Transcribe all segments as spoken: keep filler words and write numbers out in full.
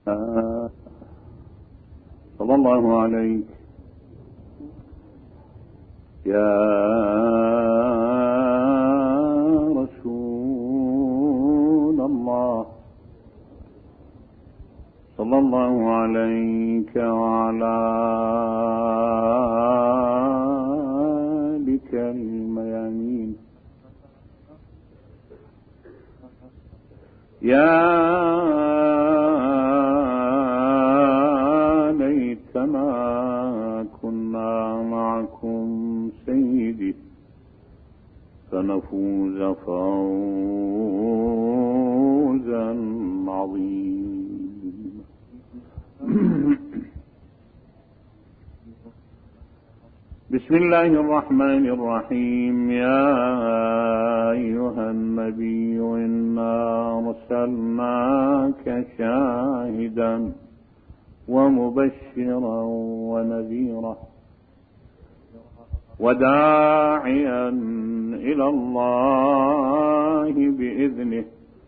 آه صلى الله عليك يا رسول الله، صلى الله عليك وعلى آلك الميامين. يا ليتنا كنا معكم سيدي فنفوز فوزا عظيما. بسم الله الرحمن الرحيم. يا أيها النبي إنا أرسلناك شاهدا ومبشرا ونذيرا وداعيا إلى الله بإذنه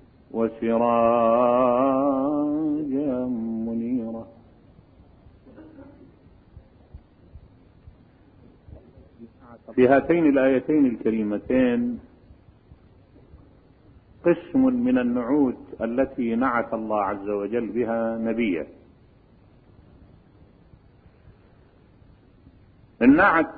وسراجا منيرا. في هاتين الآيتين الكريمتين قسم من النعوت التي نعت الله عز وجل بها نبيه. النعت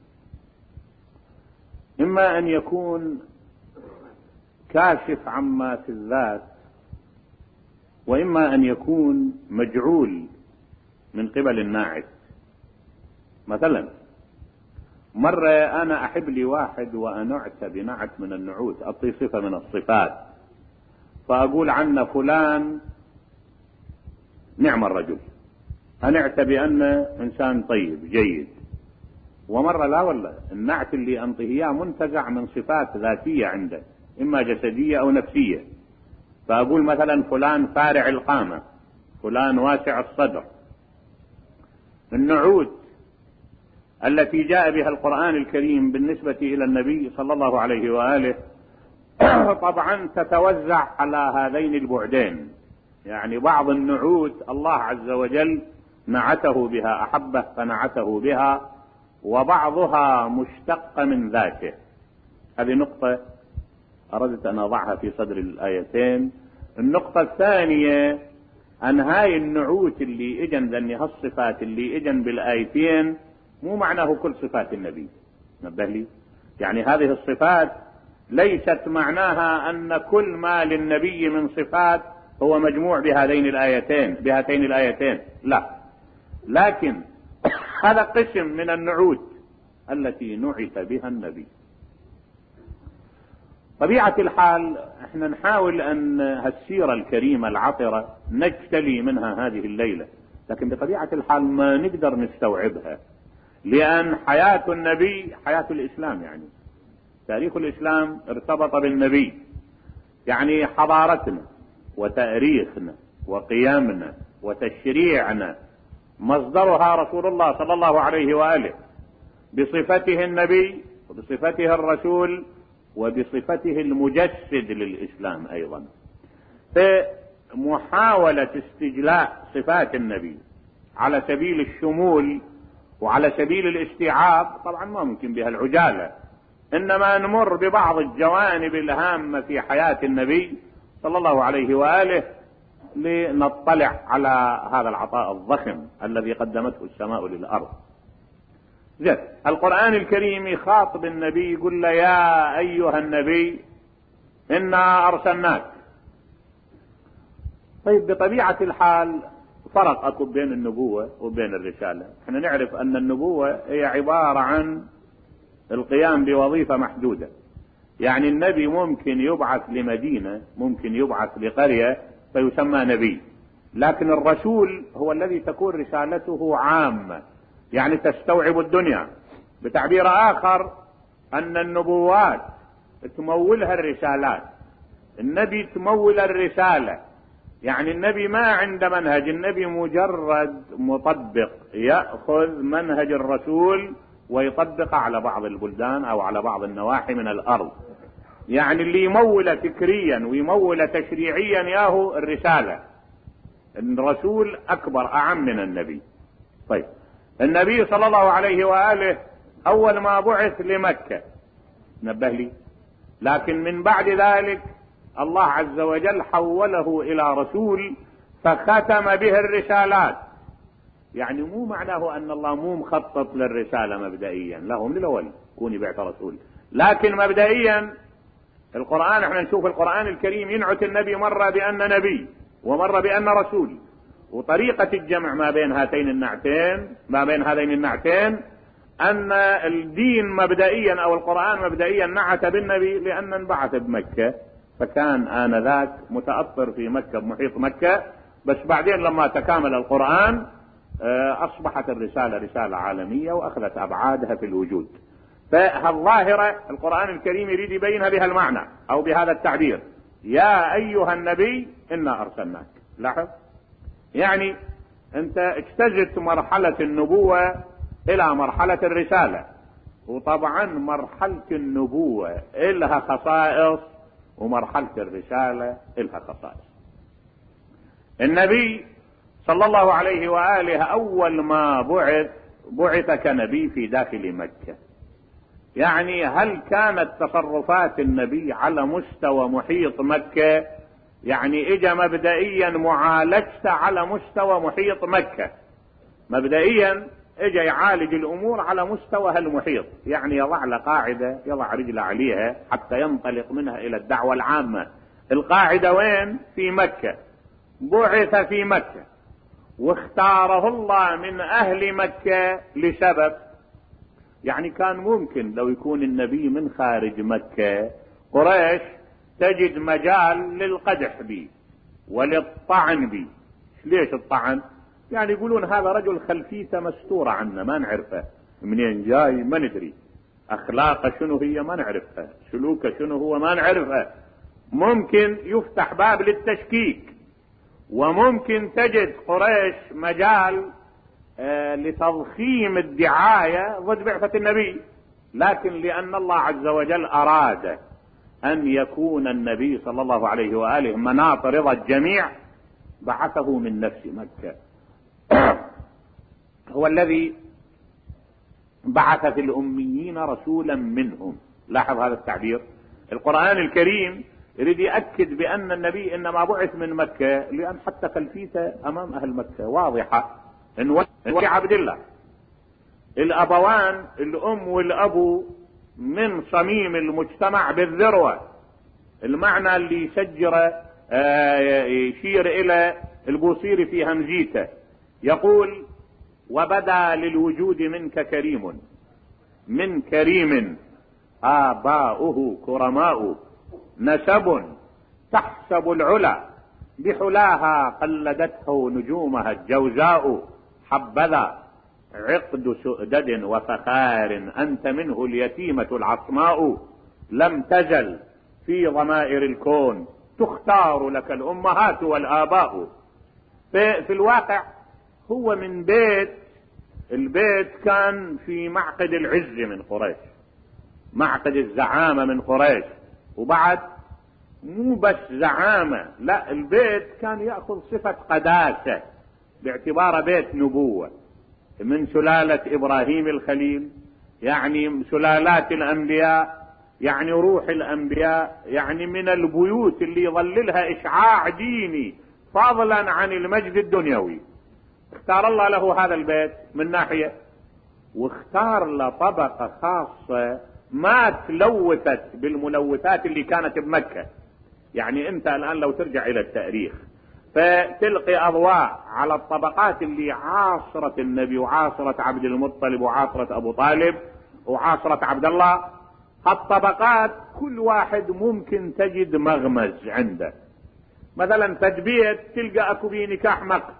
إما أن يكون كاشف عما في الذات، وإما أن يكون مجعول من قبل الناعت. مثلا مرة أنا أحب لي واحد وأنعت بنعت من النعوت، أعطي صفة من الصفات، فأقول عنه فلان نعم الرجل، أنعت بأنه إنسان طيب جيد. ومرة لا والله، النعت اللي أنطيه إياه منتزع من صفات ذاتية عنده، إما جسدية أو نفسية، فأقول مثلا فلان فارع القامة، فلان واسع الصدر. النعوت التي جاء بها القرآن الكريم بالنسبة إلى النبي صلى الله عليه وآله طبعا تتوزع على هذين البعدين. يعني بعض النعوت الله عز وجل نعته بها، أحبه فنعته بها، وبعضها مشتق من ذاته. هذه نقطة أردت أن أضعها في صدر الآيتين. النقطة الثانية أن هاي النعوت اللي إجن ذنها الصفات اللي إجن بالآيتين مو معناه كل صفات النبي، نبه لي. يعني هذه الصفات ليست معناها أن كل ما للنبي من صفات هو مجموع بهذين الآيتين بهاتين الآيتين، لا، لكن هذا قسم من النعوت التي نعت بها النبي. طبيعة الحال احنا نحاول ان هالسيرة الكريمة العطرة نجتلي منها هذه الليلة، لكن بطبيعة الحال ما نقدر نستوعبها، لأن حياة النبي حياة الإسلام. يعني تاريخ الإسلام ارتبط بالنبي، يعني حضارتنا وتاريخنا وقيامنا وتشريعنا مصدرها رسول الله صلى الله عليه وآله، بصفته النبي وبصفته الرسول وبصفته المجسد للإسلام أيضا. فمحاولة استجلاء صفات النبي على سبيل الشمول وعلى سبيل الاستيعاب طبعا ما ممكن بها العجالة، إنما نمر ببعض الجوانب الهامة في حياة النبي صلى الله عليه وآله لنطلع على هذا العطاء الضخم الذي قدمته السماء للأرض. زين، القرآن الكريم يخاطب النبي يقول له يا أيها النبي إنا أرسلناك. طيب بطبيعة الحال فرق أكو بين النبوة وبين الرسالة. احنا نعرف أن النبوة هي عبارة عن القيام بوظيفة محدودة. يعني النبي ممكن يبعث لمدينة، ممكن يبعث لقرية فيسمى نبي، لكن الرسول هو الذي تكون رسالته عامة، يعني تستوعب الدنيا. بتعبير آخر أن النبوات تمولها الرسالات، النبي تمول الرسالة. يعني النبي ما عنده منهج، النبي مجرد مطبق يأخذ منهج الرسول ويطبقه على بعض البلدان أو على بعض النواحي من الأرض. يعني اللي يمول فكريا ويمول تشريعيا ياهو الرسالة، الرسول أكبر أعم من النبي. طيب النبي صلى الله عليه وآله أول ما بعث لمكة، نبه لي، لكن من بعد ذلك الله عز وجل حوله إلى رسول فختم به الرسالات. يعني مو معناه أن الله مو مخطط للرسالة مبدئيا، لهم للأول كوني بعت رسول، لكن مبدئيا القرآن احنا نشوف القرآن الكريم ينعت النبي مرة بأن نبي ومرة بأن رسول، وطريقة الجمع ما بين هاتين النعتين ما بين هذين النعتين أن الدين مبدئيا أو القرآن مبدئيا نعت بالنبي لأن انبعث بمكة، فكان آنذاك متأثر في مكة بمحيط مكة، بس بعدين لما تكامل القرآن أصبحت الرسالة رسالة عالمية وأخذت أبعادها في الوجود. فالظاهرة القرآن الكريم يريد يبينها بها المعنى أو بهذا التعبير: يا أيها النبي إنا أرسلناك. لاحظ، يعني أنت اجتزت مرحلة النبوة إلى مرحلة الرسالة، وطبعا مرحلة النبوة إلها خصائص ومرحلة الرسالة إلها خصائص. النبي صلى الله عليه وآله أول ما بعث بعث كنبي في داخل مكة. يعني هل كانت تصرفات النبي على مستوى محيط مكة؟ يعني اجى مبدئيا معالجته على مستوى محيط مكة، مبدئيا اجى يعالج الامور على مستوى هالمحيط، يعني يضع له قاعدة يضع رجله عليها حتى ينطلق منها الى الدعوة العامة. القاعدة وين؟ في مكة. بعث في مكة واختاره الله من اهل مكة لسبب. يعني كان ممكن لو يكون النبي من خارج مكة قريش تجد مجال للقدح به وللطعن به. ليش الطعن؟ يعني يقولون هذا رجل خلفيته مستورة عنا ما نعرفه، منين جاي ما ندري، اخلاقه شنو هي ما نعرفها، سلوكه شنو هو ما نعرفها. ممكن يفتح باب للتشكيك، وممكن تجد قريش مجال آه لتضخيم الدعاية ضد بعثة النبي. لكن لأن الله عز وجل أراد أن يكون النبي صلى الله عليه وآله مناط رضا الجميع بعثه من نفس مكة. هو الذي بعث في الأميين رسولا منهم. لاحظ هذا التعبير، القرآن الكريم يريد يأكد بأن النبي إنما بعث من مكة لأن حتى خلفيته أمام أهل مكة واضحة. إن عبد الله الأبوان الأم والأبو من صميم المجتمع بالذروة، المعنى اللي يسجر يشير إلى البوصيري في همزيته، يقول: وبدا للوجود منك كريم، من كريم آباؤه كرماء، نسب تحسب العلا بحلاها قلدته نجومها الجوزاء، حبذا عقد سؤدد وفخار أنت منه اليتيمة العصماء، لم تزل في ضمائر الكون تختار لك الأمهات والآباء. في الواقع هو من بيت، البيت كان في معقد العز من قريش، معقد الزعامة من قريش، وبعد مو بس زعامة، لا البيت كان يأخذ صفة قداسة باعتباره بيت نبوة من سلالة إبراهيم الخليل، يعني سلالات الأنبياء، يعني روح الأنبياء، يعني من البيوت اللي يظللها إشعاع ديني فضلا عن المجد الدنيوي. اختار الله له هذا البيت من ناحية، واختار له طبقة خاصة ما تلوثت بالملوثات اللي كانت بمكة. يعني انت الآن لو ترجع إلى التاريخ فتلقي أضواء على الطبقات اللي عاصرت النبي وعاصرت عبد المطلب وعاصرت أبو طالب وعاصرت عبد الله. الطبقات كل واحد ممكن تجد مغمز عنده. مثلا تدبيت تلقى أكو بيه نكاح مقت،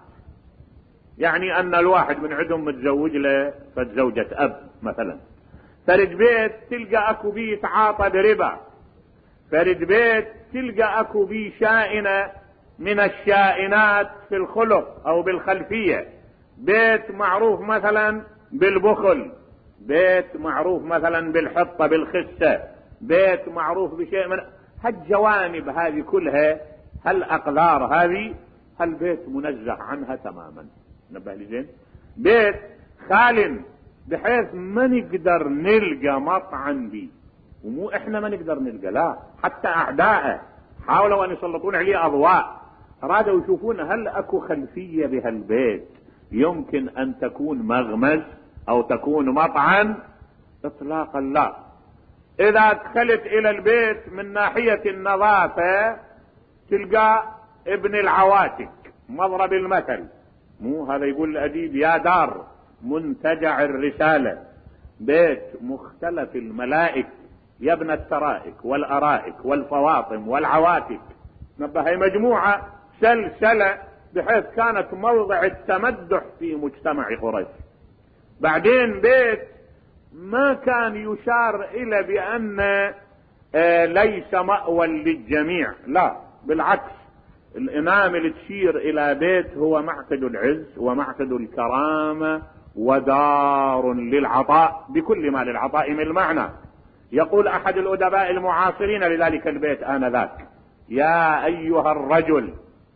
يعني أن الواحد من عندهم متزوج له فتزوجة أب مثلا. فرد بيت تلقى أكو بيه تعاطى بربا. فرد بيت تلقى أكو بيه شائنة من الشائنات في الخلق أو بالخلفية. بيت معروف مثلا بالبخل، بيت معروف مثلا بالحطة بالخسة، بيت معروف بشيء من هالجوانب هذه كلها، هالأقدار هذه البيت منزه عنها تماما. نبه لي زين، بيت خال بحيث ما نقدر نلقى مطعن بي، ومو احنا ما نقدر نلقى، لا حتى اعدائه حاولوا ان يسلطون عليه اضواء، ارادوا يشوفون هل اكو خلفية بهالبيت يمكن ان تكون مغمز او تكون مطعن. اطلاقا لا. اذا دخلت الى البيت من ناحية النظافة تلقى ابن العواتق مضرب المثل، مو هذا يقول الاديب يا دار منتجع الرسالة، بيت مختلف الملائك يا ابن الترائك والارائك والفواطم والعواتق. نبه، هي مجموعة سلسلة بحيث كانت موضع التمدح في مجتمع قريش. بعدين بيت ما كان يشار الى بان آه ليس مأوى للجميع، لا بالعكس، الانامل تشير الى بيت هو معقد العز ومعقد الكرامة ودار للعطاء بكل ما للعطاء من المعنى. يقول احد الادباء المعاصرين لذلك البيت انذاك: يا ايها الرجل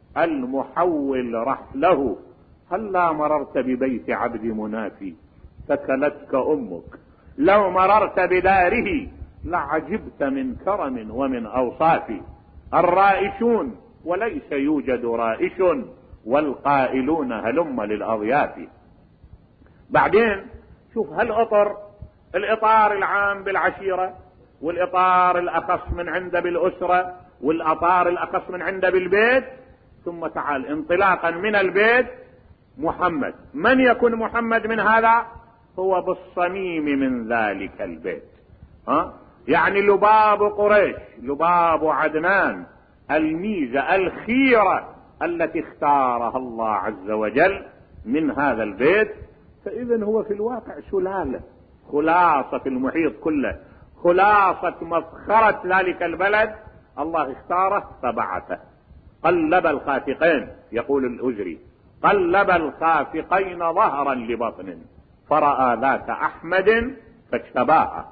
المحول رحله هلا مررت ببيت عبد منافي ثكلتك امك، لو مررت بداره لعجبت من كرم ومن اوصاف، الرائشون وليس يوجد رائش والقائلون هلم للاضياف. بعدين شوف هالاطر، الاطار العام بالعشيرة، والاطار الاخص من عنده بالاسرة، والاطار الاخص من عنده بالبيت، ثم تعال انطلاقا من البيت محمد. من يكون محمد من هذا؟ هو بالصميم من ذلك البيت، ها؟ يعني لباب قريش، لباب عدنان، الميزة الخيرة التي اختارها الله عز وجل من هذا البيت. فإذا هو في الواقع سلالة، خلاصة المحيط كله، خلاصة مفخرة ذلك البلد، الله اختاره فبعثه. قلب الخافقين، يقول الأزري، قلب الخافقين ظهرا لبطن فرأى ذاك أحمد فاجتباها،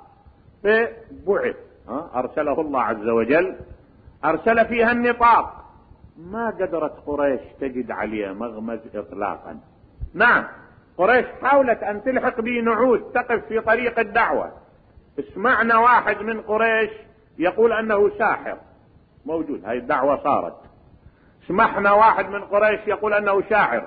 فبعث، أرسله الله عز وجل، أرسل فيها النطاق، ما قدرت قريش تجد عليه مغمز إطلاقا. نعم قريش حاولت أن تلحق به نعود تقف في طريق الدعوة. اسمعنا واحد من قريش يقول أنه ساحر موجود، هاي الدعوة صارت. اسمعنا واحد من قريش يقول أنه شاعر.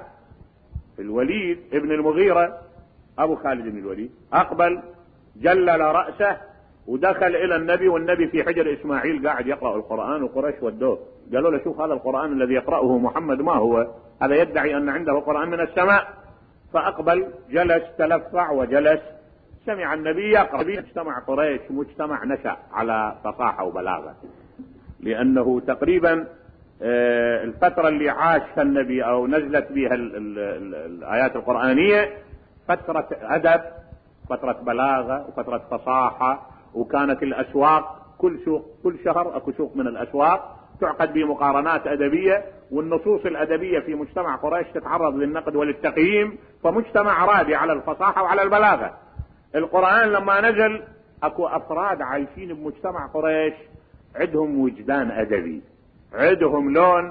الوليد ابن المغيرة أبو خالد بن الوليد أقبل جلل رأسه ودخل إلى النبي، والنبي في حجر إسماعيل قاعد يقرأ القرآن، وقريش ودوه قالوا له شوف هذا القرآن الذي يقرأه محمد ما هو، هذا يدعي أن عنده قرآن من السماء. فأقبل جلس تلفع وجلس، سمع النبي يقرأ. مجتمع قريش مجتمع نشأ على فصاحة وبلاغة، لأنه تقريبا الفترة اللي عاشها النبي أو نزلت بها ال ال ال الآيات القرآنية فترة أدب، فترة بلاغة، وفترة فصاحة. وكانت الأسواق كل سوق كل شهر أكو سوق من الأسواق تعقد بمقارنات أدبية، والنصوص الأدبية في مجتمع قريش تتعرض للنقد وللتقييم، فمجتمع رادي على الفصاحة وعلى البلاغة. القرآن لما نزل أكو أفراد عايشين بمجتمع قريش عندهم وجدان أدبي، عندهم لون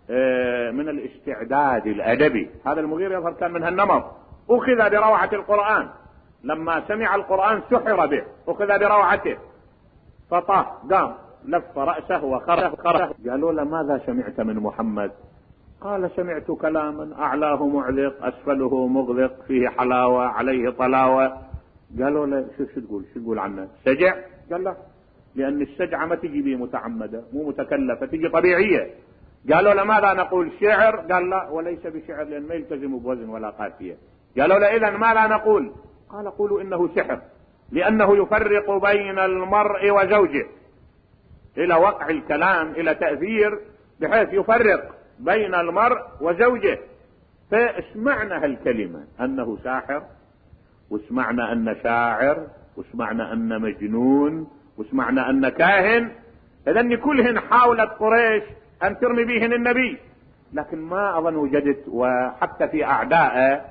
من الاستعداد الأدبي. هذا المغير يظهر كان من هالنمط، أخذ بروعة القرآن، لما سمع القرآن سحر به، أخذ بروعته فطاه قام لف رأسه وخرج. قالوا له ماذا سمعت من محمد؟ قال سمعت كلاما أعلاه معلق أسفله مغلق فيه حلاوة عليه طلاوة. قالوا له شو شو تقول شو تقول عنه؟ سجع؟ قال لا، لأن السجعة ما تجي به متعمدة مو متكلفة، تجي طبيعية. قالوا له ماذا نقول؟ شعر؟ قال لا، وليس بشعر لأن ما يلتزم بوزن ولا قافية. قالوا له إذن ماذا نقول؟ قال قولوا إنه سحر، لأنه يفرق بين المرء وزوجه، إلى وقع الكلام إلى تأثير بحيث يفرق بين المرء وزوجه. فاسمعنا هالكلمة أنه ساحر، واسمعنا أن شاعر، واسمعنا أن مجنون، واسمعنا أن كاهن. إذن كلهن حاولت قريش أن ترمي بهن النبي، لكن ما أظن وجدت، وحتى في أعدائه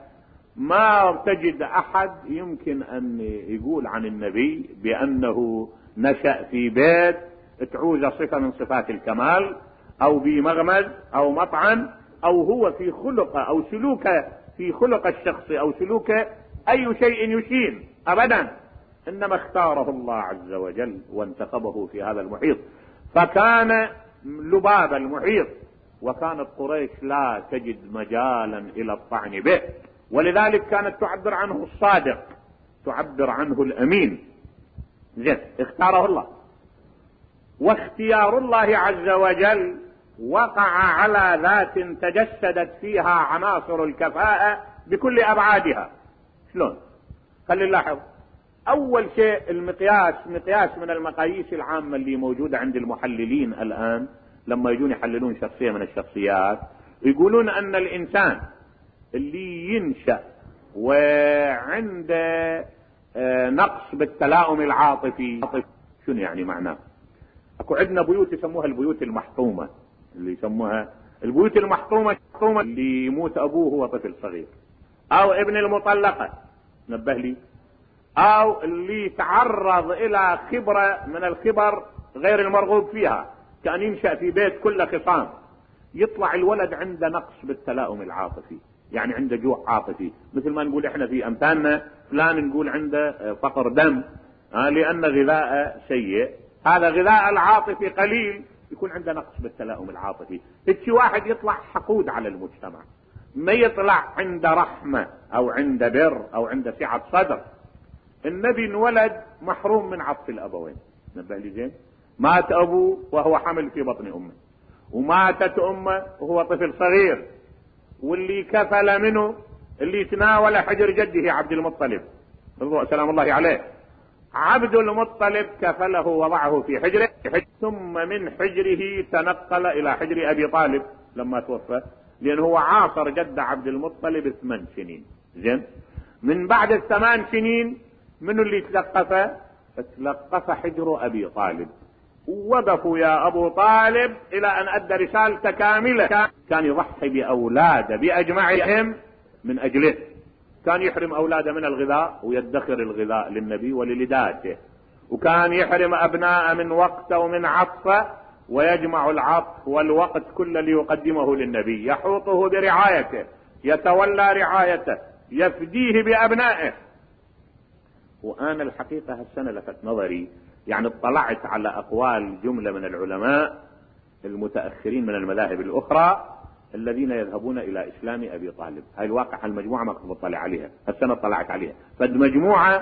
ما تجد أحد يمكن أن يقول عن النبي بأنه نشأ في بيت تعوز صفة من صفات الكمال أو بمغمز أو مطعن. او هو في خلقه او سلوكه في خلق الشخص او سلوكه اي شيء يشين ابدا، انما اختاره الله عز وجل وانتخبه في هذا المحيط، فكان لباب المحيط، وكانت قريش لا تجد مجالا الى الطعن به، ولذلك كانت تعبر عنه الصادق، تعبر عنه الامين. زين، اختاره الله، واختيار الله عز وجل وقع على ذات تجسدت فيها عناصر الكفاءة بكل ابعادها. شلون؟ خلي نلاحظ. اول شيء المقياس، مقياس من المقاييس العامة اللي موجودة عند المحللين الان لما يجون يحللون شخصية من الشخصيات، يقولون ان الانسان اللي ينشأ وعنده نقص بالتلاؤم العاطفي، شنو يعني معناه؟ اكو عندنا بيوت يسموها البيوت المحطومة، اللي يسموها البيوت المحطومة اللي يموت ابوه وهو طفل صغير، او ابن المطلقة، نبه لي، او اللي تعرض الى خبرة من الخبر غير المرغوب فيها، كان ينشأ في بيت كله خصام، يطلع الولد عنده نقص بالتلاؤم العاطفي، يعني عنده جوع عاطفي، مثل ما نقول احنا في امثالنا فلان نقول عنده فقر دم آه لان غذاء سيء، هذا غذاء العاطفي قليل، يكون عنده نقص بالتلاؤم العاطفي. هيك واحد يطلع حقود على المجتمع، ما يطلع عنده رحمة او عنده بر او عنده سعة صدر. النبي انولد محروم من عطف الابوين، نبه لي زين، مات ابوه وهو حمل في بطن امه، وماتت امه وهو طفل صغير، واللي كفل منه اللي تناول حجر جده عبد المطلب سلام الله عليه، عبد المطلب كفله وضعه في حجره، ثم من حجره تنقل الى حجر ابي طالب لما توفى، لانه هو عاصر جد عبد المطلب ثمان سنين. زين، من بعد الثمان سنين منو اللي تلقفه؟ تلقف حجر ابي طالب، ووقفوا يا ابو طالب الى ان ادى رسالته كاملة، كان يضحي باولاده باجمعهم من اجله، كان يحرم اولاده من الغذاء ويدخر الغذاء للنبي وللداته، وكان يحرم ابناءه من وقته ومن عطفه ويجمع العطف والوقت كله ليقدمه للنبي، يحوطه برعايته، يتولى رعايته، يفديه بابنائه. وانا الحقيقة هالسنة لفت نظري، يعني اطلعت على اقوال جملة من العلماء المتأخرين من المذاهب الاخرى الذين يذهبون الى اسلام ابي طالب. هاي الواقع المجموعة ما كنت بطلع عليها، هالسنة اطلعت عليها، فالمجموعة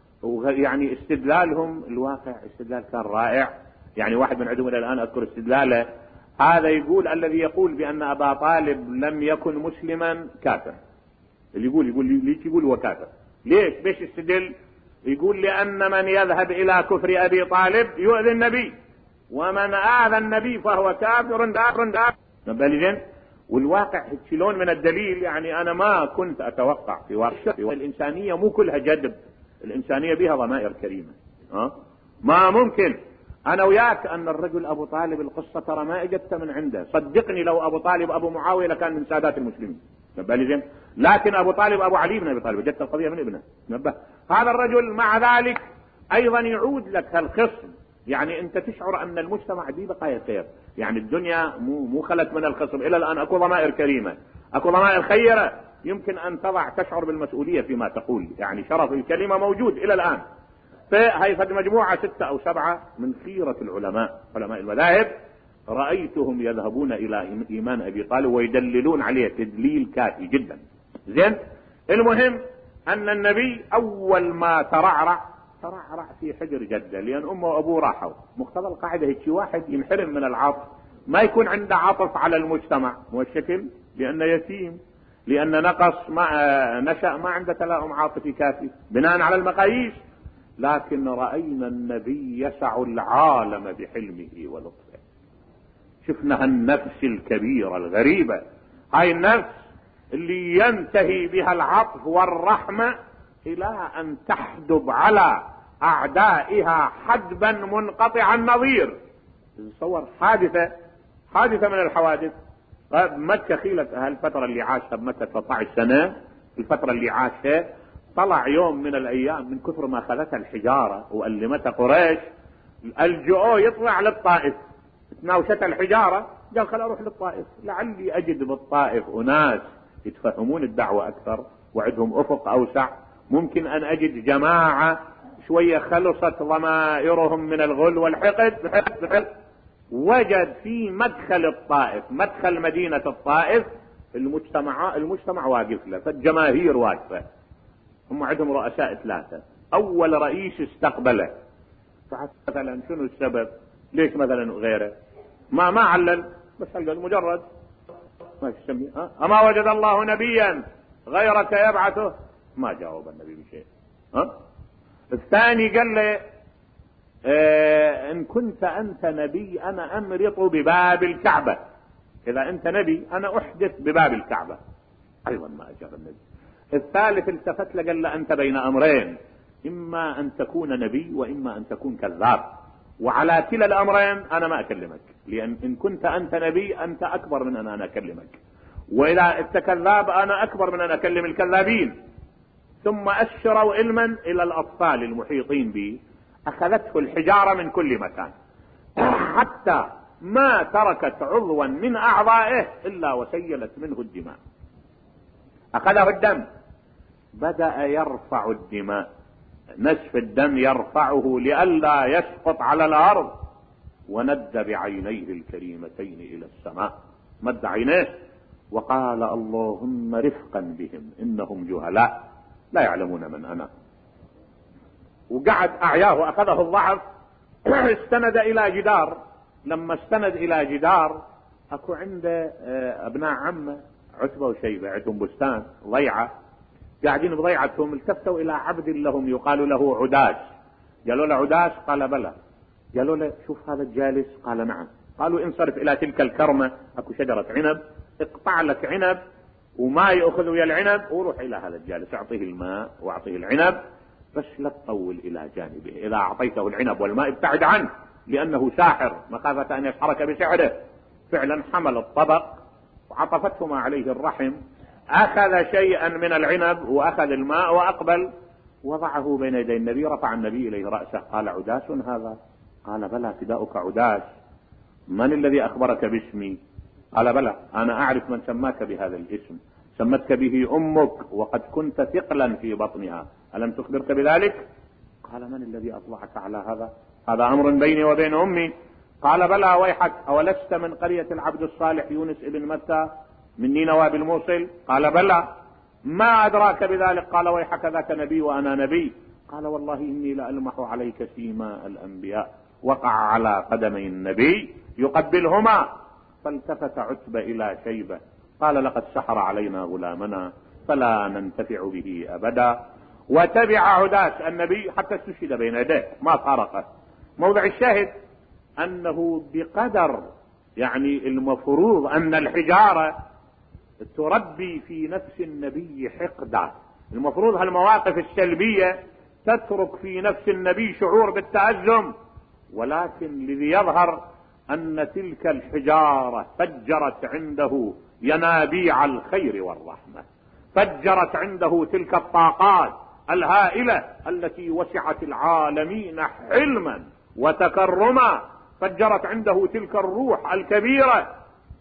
يعني استدلالهم الواقع استدلال كان رائع. يعني واحد من عندهم الى الان اذكر استدلاله، هذا يقول الذي يقول بان ابا طالب لم يكن مسلما كافر، اللي يقول يقول ليش يقول هو كافر؟ ليش؟ ليش يستدل؟ يقول لان من يذهب الى كفر ابي طالب يؤذي النبي، ومن آذى النبي فهو كافر كافر نبالجن. والواقع شلون من الدليل، يعني انا ما كنت اتوقع في واقع الانسانية مو كلها جدب، الانسانية بها ضمائر كريمة. ها ما ممكن انا وياك ان الرجل ابو طالب القصة ترى ما اجت من عنده، صدقني لو ابو طالب ابو معاوية لكان من سادات المسلمين، نبالجن، لكن ابو طالب ابو علي بن ابي طالب، جت القضية من ابنه. نبه هذا الرجل مع ذلك ايضا يعود لك هالخصم، يعني انت تشعر ان المجتمع دي بقايا خير، يعني الدنيا مو مو خلت من الخصم، الى الان اكو ضمائر كريمة، اكو ضمائر خيرة، يمكن ان تضع تشعر بالمسؤولية فيما تقول، يعني شرف الكلمة موجود الى الان. فهي فد مجموعة ستة او سبعة من خيرة العلماء، علماء المذاهب، رأيتهم يذهبون الى ايمان ابي طالب ويدللون عليه تدليل كافي جدا. زين، المهم ان النبي اول ما ترعرع ترعرع في حجر جده، لان امه وابوه راحوا، مقتضى القاعده هيك واحد ينحرم من العطف ما يكون عنده عطف على المجتمع، مو الشكل، لانه يتيم، لان نقص ما نشأ ما عنده تلاؤم عاطفي كافي بناء على المقاييس. لكن راينا النبي يسع العالم بحلمه ولطفه. شفنا هالنفس الكبيره الغريبه، هاي النفس اللي ينتهي بها العطف والرحمه الى ان تحدب على اعدائها حدبا منقطع النظير. تصور حادثة حادثة من الحوادث، مكة خيلة هالفترة اللي عاشها بمكة ثلاثة عشر سنة، الفترة اللي عاشها طلع يوم من الايام من كثر ما اخذتها الحجارة وألمتها قريش، الجؤوه يطلع للطائف، تناوشتها الحجارة قال خل اروح للطائف لعلي اجد بالطائف اناس يتفهمون الدعوة اكثر وعندهم افق اوسع، ممكن ان اجد جماعة شوية خلصت ضمائرهم من الغل والحقد. وجد في مدخل الطائف، مدخل مدينة الطائف، المجتمع المجتمع واقف له، فالجماهير واقفة، هم عندهم رؤساء ثلاثة، اول رئيس استقبله، مثلا شنو السبب؟ ليش مثلا غيره؟ ما ما علل، بس قال مجرد ما تسميه أه؟ اما وجد الله نبيا غيرك يبعثه؟ ما جاوب النبي بشيء. أه؟ الثاني قال له اه ان كنت انت نبي انا امرط بباب الكعبة، اذا انت نبي انا احدث بباب الكعبة. ايضا ما اجاب النبي. الثالث التفت له قال له انت بين امرين، اما ان تكون نبي واما ان تكون كذاب، وعلى كلا الامرين انا ما اكلمك، لان ان كنت انت نبي انت اكبر من ان انا اكلمك، واذا انت كذاب انا اكبر من ان اكلم الكذابين. ثم اشروا علما الى الاطفال المحيطين به، اخذته الحجارة من كل مكان حتى ما تركت عضوا من اعضائه الا وسيلت منه الدماء. اخذه الدم، بدأ يرفع الدماء، نسف الدم يرفعه لئلا يسقط على الارض، وند بعينيه الكريمتين الى السماء، مد عينيه وقال اللهم رفقا بهم انهم جهلاء لا يعلمون من انا. وقعد اعياه، اخذه الضعف استند الى جدار. لما استند الى جدار اكو عنده ابناء عمه عتبة وشيبة، عندهم بستان ضيعة، قاعدين بضيعتهم، التفتوا الى عبد لهم يقال له عداس. قالوا له عداس؟ قال بلى. قالوا له شوف هذا الجالس؟ قال نعم. قالوا انصرف الى تلك الكرمة، اكو شجرة عنب، اقطع لك عنب وما يأخذ ويا العنب، وروح الى هذا الجالس اعطيه الماء واعطيه العنب، بس لا تطول الى جانبه، اذا اعطيته العنب والماء ابتعد عنه لانه ساحر مخافة ان يسحرك بسحره. فعلا حمل الطبق وعطفتهما عليه الرحم، اخذ شيئا من العنب واخذ الماء واقبل وضعه بين يدي النبي. رفع النبي اليه رأسه قال عداس هذا؟ قال بلى فداؤك عداس. من الذي اخبرك باسمي؟ قال بلى انا اعرف من سماك بهذا الاسم، سمتك به امك وقد كنت ثقلا في بطنها، الم تخبرك بذلك؟ قال من الذي اطلعك على هذا؟ هذا امر بيني وبين امي. قال بلى ويحك، اولست من قرية العبد الصالح يونس ابن متى من نينوى بالموصل؟ قال بلى. ما ادراك بذلك؟ قال ويحك ذاك نبي وانا نبي. قال والله اني لألمح عليك سيما الانبياء. وقع على قدمي النبي يقبلهما، فالتفت عتبة الى شيبة قال لقد سحر علينا غلامنا فلا ننتفع به ابدا. وتبع عداس النبي حتى استشهد بين يديه ما فارقه. موضع الشاهد انه بقدر يعني المفروض ان الحجارة تربي في نفس النبي حقدا، المفروض هالمواقف السلبية تترك في نفس النبي شعور بالتأزم، ولكن الذي يظهر ان تلك الحجارة فجرت عنده ينابيع الخير والرحمة، فجرت عنده تلك الطاقات الهائلة التي وسعت العالمين حلما وتكرما، فجرت عنده تلك الروح الكبيرة.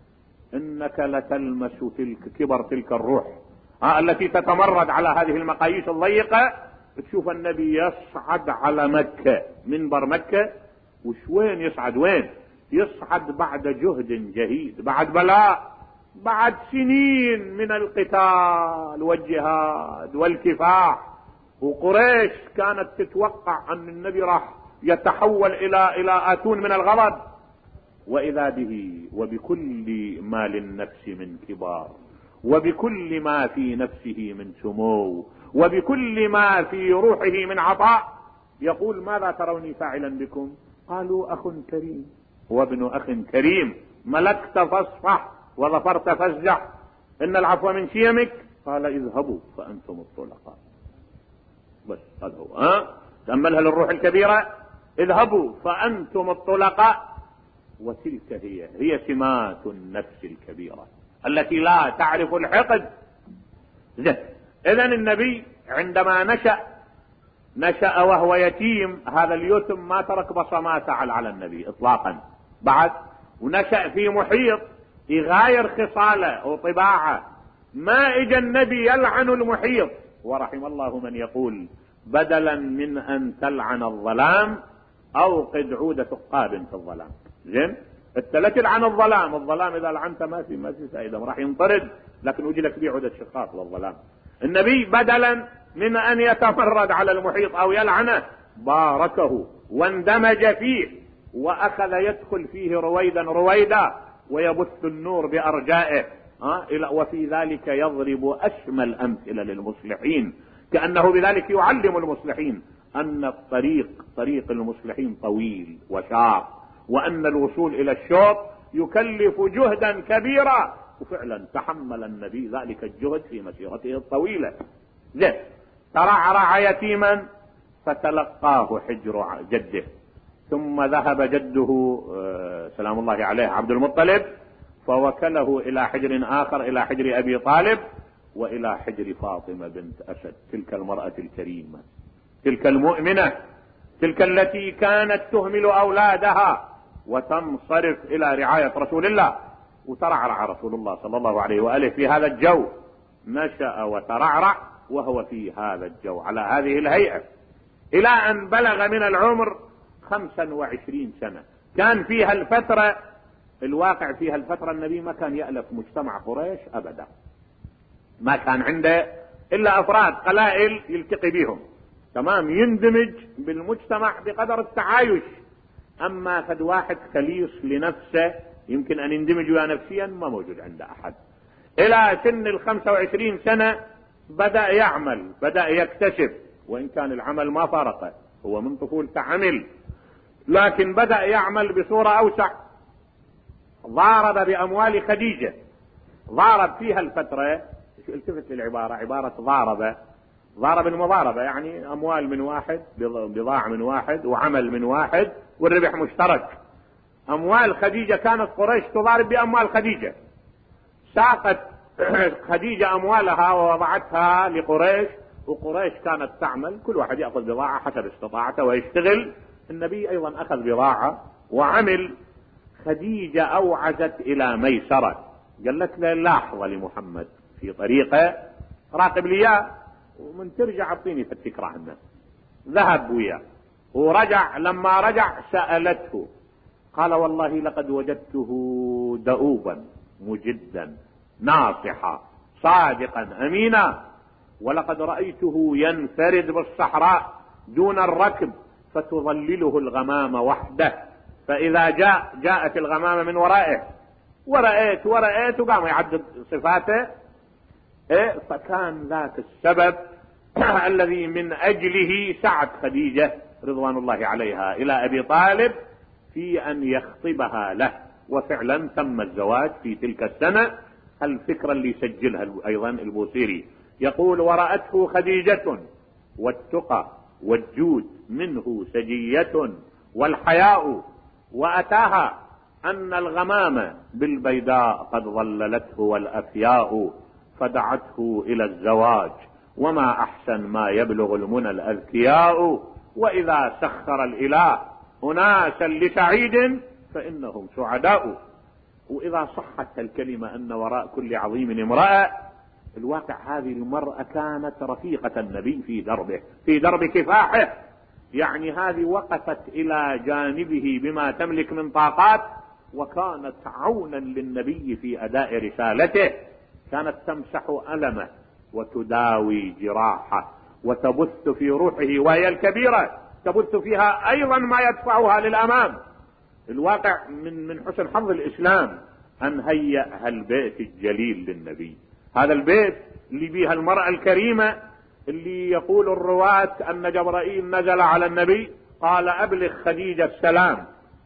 انك لتلمس تلك كبر تلك الروح ها التي تتمرد على هذه المقاييس الضيقة. تشوف النبي يصعد على مكة، منبر مكة، وشوين يصعد؟ وين يصعد؟ بعد جهد جهيد، بعد بلاء، بعد سنين من القتال والجهاد والكفاح. وقريش كانت تتوقع ان النبي راح يتحول الى الى اتون من الغضب، واذا به وبكل ما للنفس من كبار، وبكل ما في نفسه من سمو، وبكل ما في روحه من عطاء، يقول ماذا تروني فاعلا بكم؟ قالوا اخ كريم وابن اخ كريم، ملكت فاصفح وظفرت فازح، ان العفو من شيمك. قال اذهبوا فانتم الطلقاء. بس هذا هو. ها تأملها للروح الكبيرة، اذهبوا فانتم الطلقاء. وتلك هي هي سمات النفس الكبيرة التي لا تعرف الحقد. اذن النبي عندما نشأ نشأ وهو يتيم، هذا اليتم ما ترك بصمات على النبي اطلاقا. بعد ونشأ في محيط يغاير خصاله وطباعه، ما اجى النبي يلعن المحيط. ورحم الله من يقول بدلا من ان تلعن الظلام اوقد عود ثقاب في الظلام. زين، انت لا تلعن الظلام، الظلام اذا لعنت ما في ما في فائده، راح ينطرد، لكن وجي لك به عود الشقاق للظلام. النبي بدلا من ان يتمرد على المحيط او يلعنه باركه واندمج فيه، واخذ يدخل فيه رويدا رويدا ويبث النور بارجائه. ها وفي ذلك يضرب اشمل الامثله للمصلحين، كانه بذلك يعلم المصلحين ان الطريق طريق المصلحين طويل وشاق، وان الوصول الى الشوط يكلف جهدا كبيرا، وفعلا تحمل النبي ذلك الجهد في مسيرته الطويله. زين، ترعرع يتيما فتلقاه حجر جده، ثم ذهب جده سلام الله عليه عبد المطلب فوكله الى حجر اخر، الى حجر ابي طالب والى حجر فاطمه بنت اسد، تلك المراه الكريمه، تلك المؤمنه، تلك التي كانت تهمل اولادها وتنصرف الى رعايه رسول الله. وترعرع رسول الله صلى الله عليه واله في هذا الجو، نشأ وترعرع وهو في هذا الجو على هذه الهيئه، الى ان بلغ من العمر خمسا وعشرين سنه. كان فيها الفتره الواقع فيها الفتره النبي ما كان يألف مجتمع قريش ابدا، ما كان عنده الا افراد قلائل يلتقي بهم، تمام، يندمج بالمجتمع بقدر التعايش. اما قد واحد خليص لنفسه يمكن ان يندمج وياه نفسيا ما موجود عند احد. الى سن الخمسة وعشرين سنة بدأ يعمل، بدأ يكتشف، وان كان العمل ما فارقه، هو من طفولته عمل، لكن بدأ يعمل بصورة اوسع. ضارب باموال خديجة، ضارب فيها الفترة، التفت للعبارة، عبارة ضارب، ضارب المضاربة يعني اموال من واحد، بضاعة من واحد، وعمل من واحد، والربح مشترك. اموال خديجة كانت قريش تضارب باموال خديجة، ساقت خديجة اموالها ووضعتها لقريش، وقريش كانت تعمل، كل واحد يأخذ بضاعة حسب استطاعته ويشتغل. النبي ايضا اخذ بضاعة وعمل. خديجة اوعزت الى ميسرة، قالت له لحظة لمحمد في طريقه، راقب لي ومن ترجع اعطيني فتك رهنه. ذهب وياه ورجع، لما رجع سألته قال والله لقد وجدته دؤوبا مجدا ناصحا صادقا امينا، ولقد رأيته ينفرد بالصحراء دون الركب فتظلله الغمامة وحده، فإذا جاء جاءت الغمامة من ورائه، ورأيت ورأيت وقام يعدد صفاته. إيه؟ فكان ذاك السبب الذي من أجله سعت خديجة رضوان الله عليها إلى أبي طالب في أن يخطبها له، وفعلا تم الزواج في تلك السنة. الفكرة اللي سجلها أيضا البوصيري يقول ورأته خديجة والتقى والجود منه سجية والحياء، وأتاها أن الغمام بالبيداء قد ظللته والأفياء، فدعته إلى الزواج وما أحسن ما يبلغ المنى الأذكياء، وإذا سخر الإله أناسا لسعيد فإنهم سعداء. وإذا صحت الكلمة أن وراء كل عظيم امرأة، الواقع هذه المرأة كانت رفيقة النبي في دربه، في درب كفاحه، يعني هذه وقفت إلى جانبه بما تملك من طاقات، وكانت عونا للنبي في أداء رسالته، كانت تمسح ألمه وتداوي جراحه وتبث في روحه، وهي الكبيرة تبث فيها أيضا ما يدفعها للأمام. الواقع من من حسن حظ الإسلام أن هيأ هالبيت الجليل للنبي، هذا البيت اللي بيها المرأة الكريمة اللي يقول الرواة أن جبرائيل نزل على النبي قال أبلغ خديجة السلام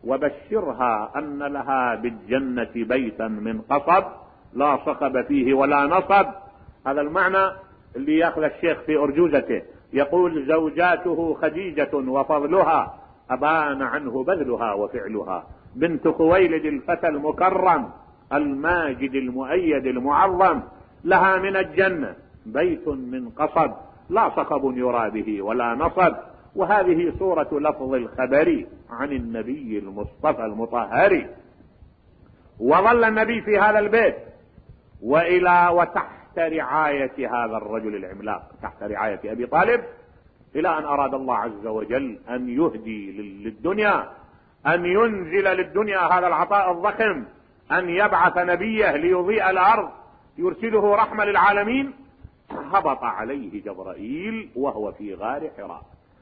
وبشرها أن لها بالجنة بيتا من قصب لا صخب فيه ولا نصب. هذا المعنى اللي يأخذ الشيخ في أرجوزته، يقول زوجاته خديجة وفضلها أبان عنه بذلها وفعلها، بنت خويلد الفتى المكرم الماجد المؤيد المعظم، لها من الجنة بيت من قصب لا صخب يرى به ولا نصب. وهذه صورة لفظ الخبر عن النبي المصطفى المطهر. وظل النبي في هذا البيت وإلى وتحت رعاية هذا الرجل العملاق، تحت رعاية أبي طالب، إلى أن أراد الله عز وجل أن يهدي للدنيا، أن ينزل للدنيا هذا العطاء الضخم، أن يبعث نبيه ليضيء الأرض يرسله رحمة للعالمين. هبط عليه جبرائيل وهو في غار حراء.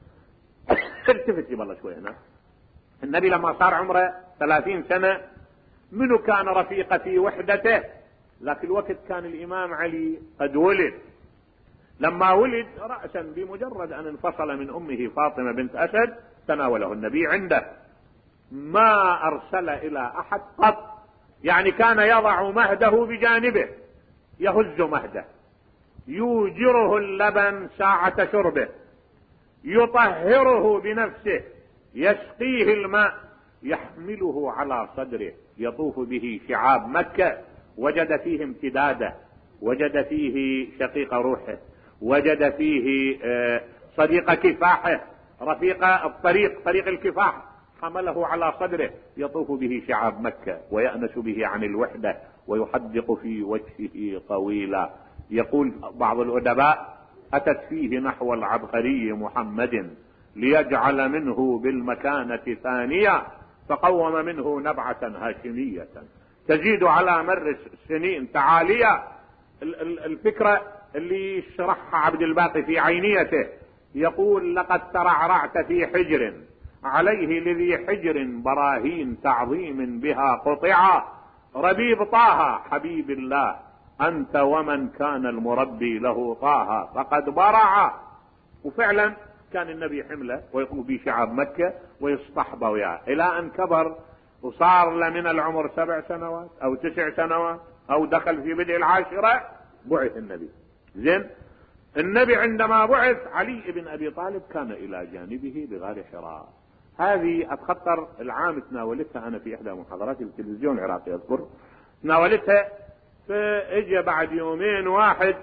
التفت لي بالله شوي هنا. النبي لما صار عمره ثلاثين سنة منو كان رفيق في وحدته؟ لكن الوقت كان الإمام علي قد ولد. لما ولد رأسا بمجرد أن انفصل من أمه فاطمة بنت أسد تناوله النبي عنده، ما أرسل إلى أحد قط. يعني كان يضع مهده بجانبه، يهز مهده، يوجره اللبن ساعة شربه، يطهره بنفسه، يسقيه الماء، يحمله على صدره، يطوف به شعاب مكة. وجد فيه امتداده، وجد فيه شقيق روحه، وجد فيه صديق كفاحه، رفيق الطريق، طريق الكفاح، حمله على صدره يطوف به شعاب مكة ويأنس به عن الوحدة ويحدق في وجهه طويلا. يقول بعض الأدباء: أتت فيه نحو العبقري محمد ليجعل منه بالمكانة ثانية، فقوم منه نبعة هاشمية تزيد على مر السنين تعالية. الفكرة اللي يشرحها عبد الباقي في عينيته، يقول: لقد ترعرعت في حجر عليه لذي حجر براهين تعظيم بها قطعا، ربيب طه حبيب الله أنت ومن كان المربي له طه فقد برع. وفعلا كان النبي حمله ويقوم به شعاب مكة ويصطحب وياه إلى أن كبر وصار له من العمر سبع سنوات أو تسع سنوات أو دخل في بدء العاشرة بعث النبي. زين، النبي عندما بعث علي بن أبي طالب كان إلى جانبه بغار حراء. هذه أتخطر العام تناولتها أنا في إحدى محاضراتي بالتلفزيون العراقي أذكر، تناولتها، فاجى بعد يومين واحد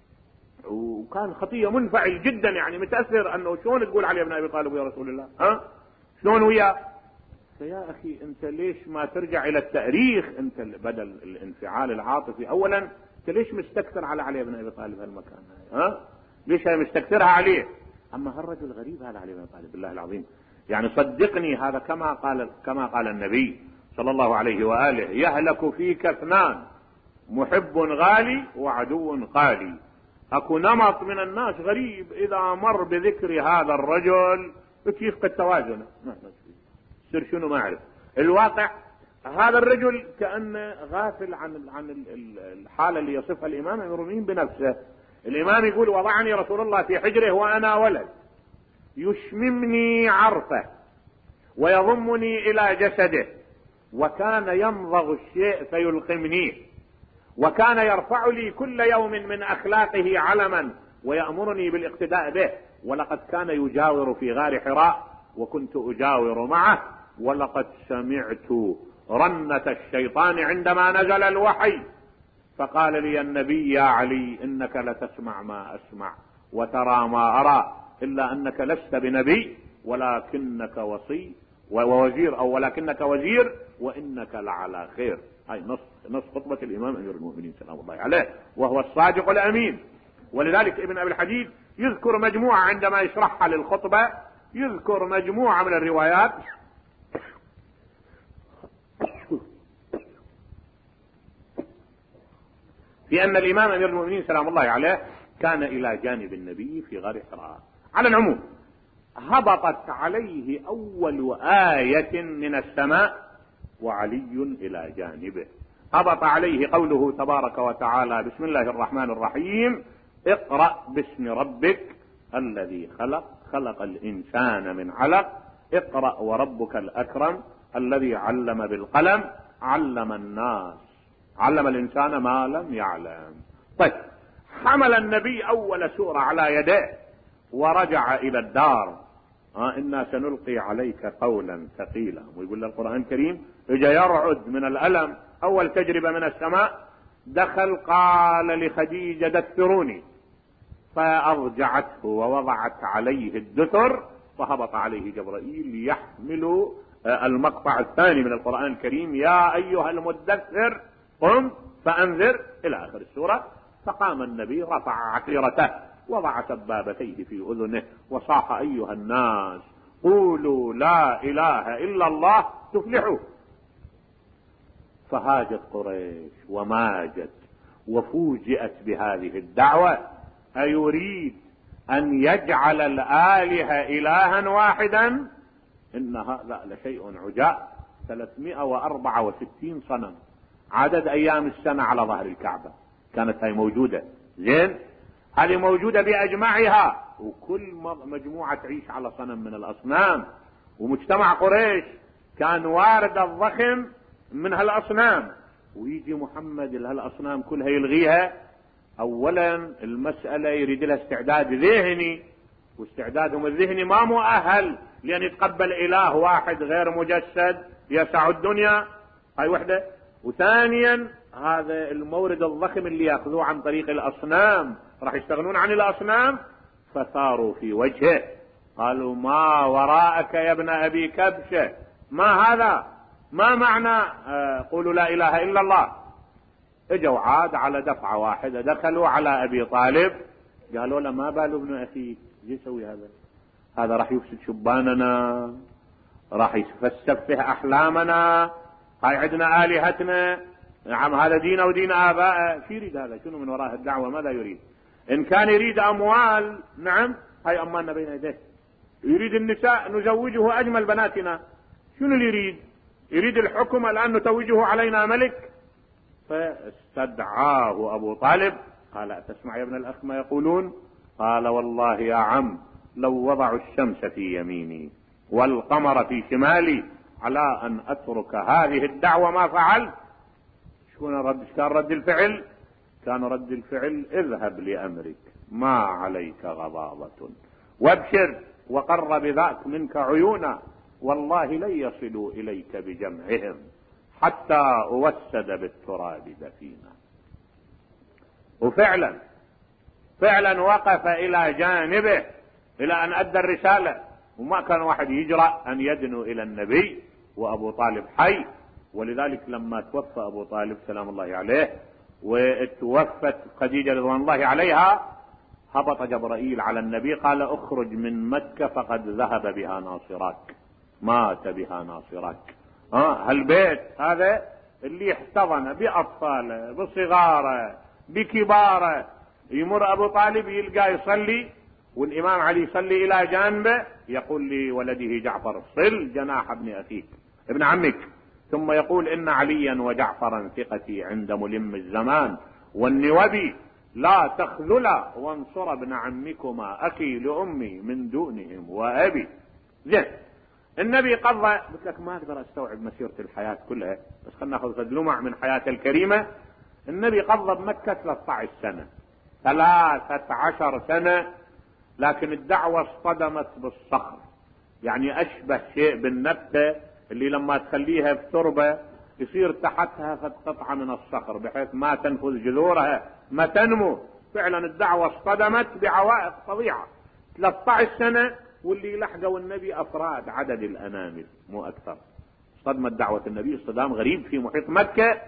وكان خطية منفعل جدا، يعني متأثر أنه شلون تقول علي بن أبي طالب يا رسول الله؟ ها شلون وياه؟ يا أخي أنت ليش ما ترجع إلى التاريخ؟ أنت بدل الانفعال العاطفي، أولا أنت ليش مستكثر على علي بن أبي طالب هالمكان؟ ها ليش مستكثرها عليه؟ أما هالرجل غريب هذا علي بن أبي طالب بالله العظيم، يعني صدقني هذا كما قال كما قال النبي صلى الله عليه وآله: يهلك فيك اثنان، محب غالي وعدو قالي. اكو نمط من الناس غريب اذا مر بذكر هذا الرجل يفقد توازنه، سر شنو ما اعرف. الواقع هذا الرجل كأنه غافل عن عن الحالة اللي يصفها الامام امير المؤمنين بنفسه. الامام يقول: وضعني رسول الله في حجره وانا ولد، يشممني عرفه ويضمني الى جسده، وكان يمضغ الشيء فيلقمنيه، وكان يرفع لي كل يوم من اخلاقه علما ويأمرني بالاقتداء به، ولقد كان يجاور في غار حراء وكنت اجاور معه، ولقد سمعت رنة الشيطان عندما نزل الوحي، فقال لي النبي: يا علي انك لتسمع ما اسمع وترى ما ارى، الا انك لست بنبي ولكنك وصي ووزير، او ولكنك وزير وانك لعلى خير. هاي نص نص خطبة الامام امير المؤمنين سلام الله عليه، وهو الصادق الامين. ولذلك ابن ابي الحديد يذكر مجموعة عندما يشرحها للخطبة، يذكر مجموعة من الروايات في ان الامام امير المؤمنين سلام الله عليه كان الى جانب النبي في غار حراء. على العموم هبطت عليه اول آية من السماء وعلي الى جانبه. هبط عليه قوله تبارك وتعالى: بسم الله الرحمن الرحيم، اقرأ باسم ربك الذي خلق، خلق الانسان من علق، اقرأ وربك الاكرم الذي علم بالقلم، علم الناس علم الانسان ما لم يعلم. طيب، حمل النبي اول سورة على يديه ورجع الى الدار. ها إنا سنلقي عليك قولا ثقيلا. ويقول القرآن الكريم اجا يرعد من الألم، أول تجربة من السماء، دخل قال لخديجة: دثروني، فأضجعته ووضعت عليه الدثر، فهبط عليه جبرائيل يحمل المقطع الثاني من القرآن الكريم: يا أيها المدثر قم فأنذر، إلى آخر السورة. فقام النبي رفع عقيرته وضع سبابتيه في أذنه وصاح: أيها الناس قولوا لا إله إلا الله تفلحوا. فهاجت قريش وماجت وفوجئت بهذه الدعوة. أيريد أن يجعل الآلهة إلها واحدا؟ إن هذا لشيء عجاب. ثلاثمائة وأربعة وستين صنم، عدد أيام السنة على ظهر الكعبة، كانت هاي موجودة. زين، هذه موجودة بأجمعها، وكل مجموعة تعيش على صنم من الأصنام. ومجتمع قريش كان وارد الضخم من هالأصنام، ويجي محمد لهالأصنام كلها يلغيها. أولا المسألة يريد لها استعداد ذهني، واستعدادهم الذهني ما مؤهل لأن يتقبل إله واحد غير مجسد يسع الدنيا، هاي وحدة. وثانيا هذا المورد الضخم اللي يأخذوه عن طريق الأصنام راح يستغنون عن الأصنام، فثاروا في وجهه قالوا: ما وراءك يا ابن أبي كبشة؟ ما هذا؟ ما معنى قولوا لا إله إلا الله؟ اجوا عاد على دفعة واحدة، دخلوا على أبي طالب قالوا له: ما بال ابن أخيك يسوي هذا؟ هذا راح يفسد شباننا، راح يسفه أحلامنا، هاي عندنا آلهتنا، نعم هذا دين ودين آبائه. شو يريد هذا؟ شنو من وراء الدعوة؟ ماذا يريد؟ إن كان يريد أموال، نعم هاي أمالنا بين يديه. يريد النساء نزوجه أجمل بناتنا. شنو اللي يريد؟ يريد الحكم الآن نتوجه علينا ملك. فاستدعاه أبو طالب قال: أتسمع يا ابن الأخ ما يقولون؟ قال: والله يا عم لو وضعوا الشمس في يميني والقمر في شمالي على أن أترك هذه الدعوة ما فعل. شكون رد؟ كان رد الفعل؟ كان رد الفعل: اذهب لأمرك ما عليك غضاضة وابشر وقر بذاك منك عيونا، والله لن يصلوا إليك بجمعهم حتى أوسد بالتراب دفينا. وفعلا فعلا وقف إلى جانبه إلى أن أدى الرسالة، وما كان واحد يجرأ أن يدنو إلى النبي وأبو طالب حي. ولذلك لما توفى أبو طالب سلام الله عليه وتوفت خديجة رضوان الله عليها، هبط جبرائيل على النبي قال: اخرج من مكة فقد ذهب بها ناصراك، مات بها ناصراك. ها هالبيت هذا اللي احتضن بأطفاله بصغاره بكباره، يمر أبو طالب يلقى يصلي والإمام علي يصلي إلى جانبه، يقول لولده جعفر: صل جناح ابن أخيك ابن عمك. ثم يقول: إن عليا وجعفرا ثقتي عند ملم الزمان والنوبي، لا تخذلا وانصر ابن عمكما أخي لأمي من دونهم وأبي. زين، النبي قضى، قلت لك ما أقدر أستوعب مسيرة الحياة كلها، بس خلنا نأخذ لمع من حياته الكريمة. النبي قضى بمكة ثلاثة عشر سنة، ثلاثة عشر سنة، لكن الدعوة اصطدمت بالصخر. يعني أشبه شيء بالنبتة اللي لما تخليها في تربة يصير تحتها قطعة من الصخر بحيث ما تنفذ جذورها ما تنمو. فعلا الدعوة اصطدمت بعوائق فظيعة. ثلاثة عشر سنة، واللي لحقوا النبي أفراد عدد الأنامل مو أكثر. صدمت دعوة النبي اصطدام غريب في محيط مكة.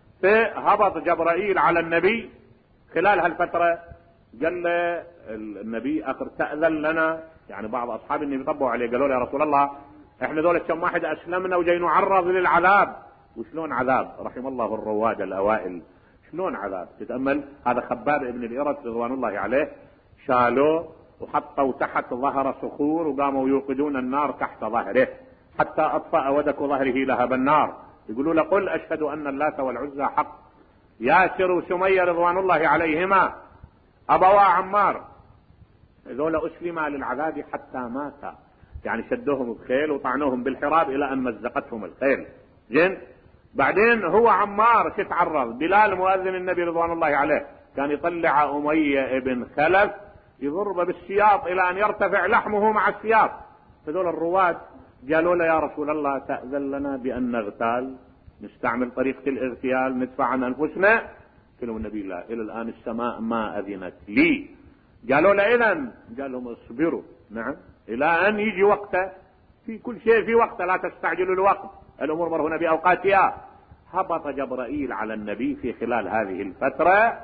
فهبط جبرائيل على النبي خلال هالفترة قال له النبي: اخر تأذن لنا. يعني بعض اصحاب النبي طبوا عليه قالوا له: يا رسول الله احنا دولة كم واحد اسلمنا وجاي نعرض للعذاب. وشلون عذاب؟ رحم الله الرواد الاوائل. شلون عذاب؟ تتأمل، هذا خباب ابن الإرث رضوان الله عليه شالوه وحطوا تحت ظهر صخور وقاموا يوقدون النار تحت ظهره حتى اطفأ ودك ظهره لهب النار. يقولوا له: قل اشهد ان اللات والعزى حق. ياسر وسمية رضوان الله عليهما أبوا عمار ذولا أسلما للعذاب حتى ماتا، يعني شدوهم بخيل وطعنوهم بالحراب إلى أن مزقتهم الخيل. زين، بعدين هو عمار تتعرض. بلال مؤذن النبي رضوان الله عليه كان يطلع أمية ابن خلف يضرب بالسياط إلى أن يرتفع لحمه مع السياط. فذول الرواد قالوا له: يا رسول الله تأذن لنا بأن نغتال، نستعمل طريقة الاغتيال ندفع عن أنفسنا. قالوا النبي: لا، إلى الآن السماء ما أذنت لي. قالوا له: إذن؟ قال لهم: اصبروا، نعم، إلى أن يجي وقته في كل شيء في وقت، لا تستعجلوا الوقت، الأمور مرهونة بأوقاتها. هبط جبرائيل على النبي في خلال هذه الفترة،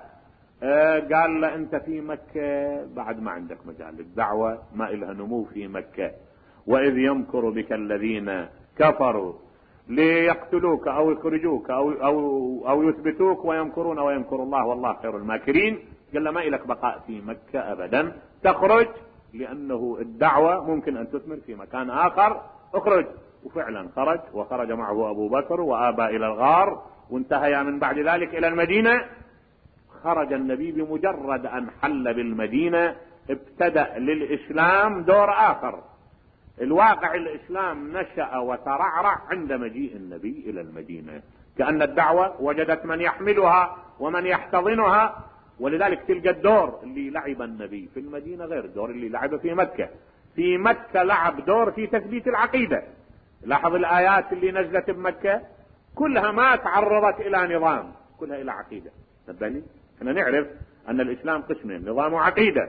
قال له أنت في مكة بعد ما عندك مجال، الدعوة ما إلها نمو في مكة، وإذ يمكر بك الذين كفروا ليقتلوك أو يخرجوك أو, أو, أو يثبتوك ويمكرون ويمكر الله والله خير الماكرين. قال له ما إلك بقاء في مكة أبدا، تخرج لأنه الدعوة ممكن أن تثمر في مكان آخر، اخرج. وفعلا خرج، وخرج معه أبو بكر وآبى إلى الغار، وانتهيا من بعد ذلك إلى المدينة. خرج النبي بمجرد أن حل بالمدينة ابتدأ للإسلام دور آخر. الواقع الإسلام نشأ وترعرع عند مجيء النبي إلى المدينة، كأن الدعوة وجدت من يحملها ومن يحتضنها، ولذلك تلقى الدور اللي لعب النبي في المدينة غير الدور اللي لعب في مكة. في مكة لعب دور في تثبيت العقيدة. لاحظ الآيات اللي نزلت بمكة كلها ما تعرضت إلى نظام، كلها إلى عقيدة. نبني احنا نعرف أن الإسلام قسمين، نظام وعقيدة.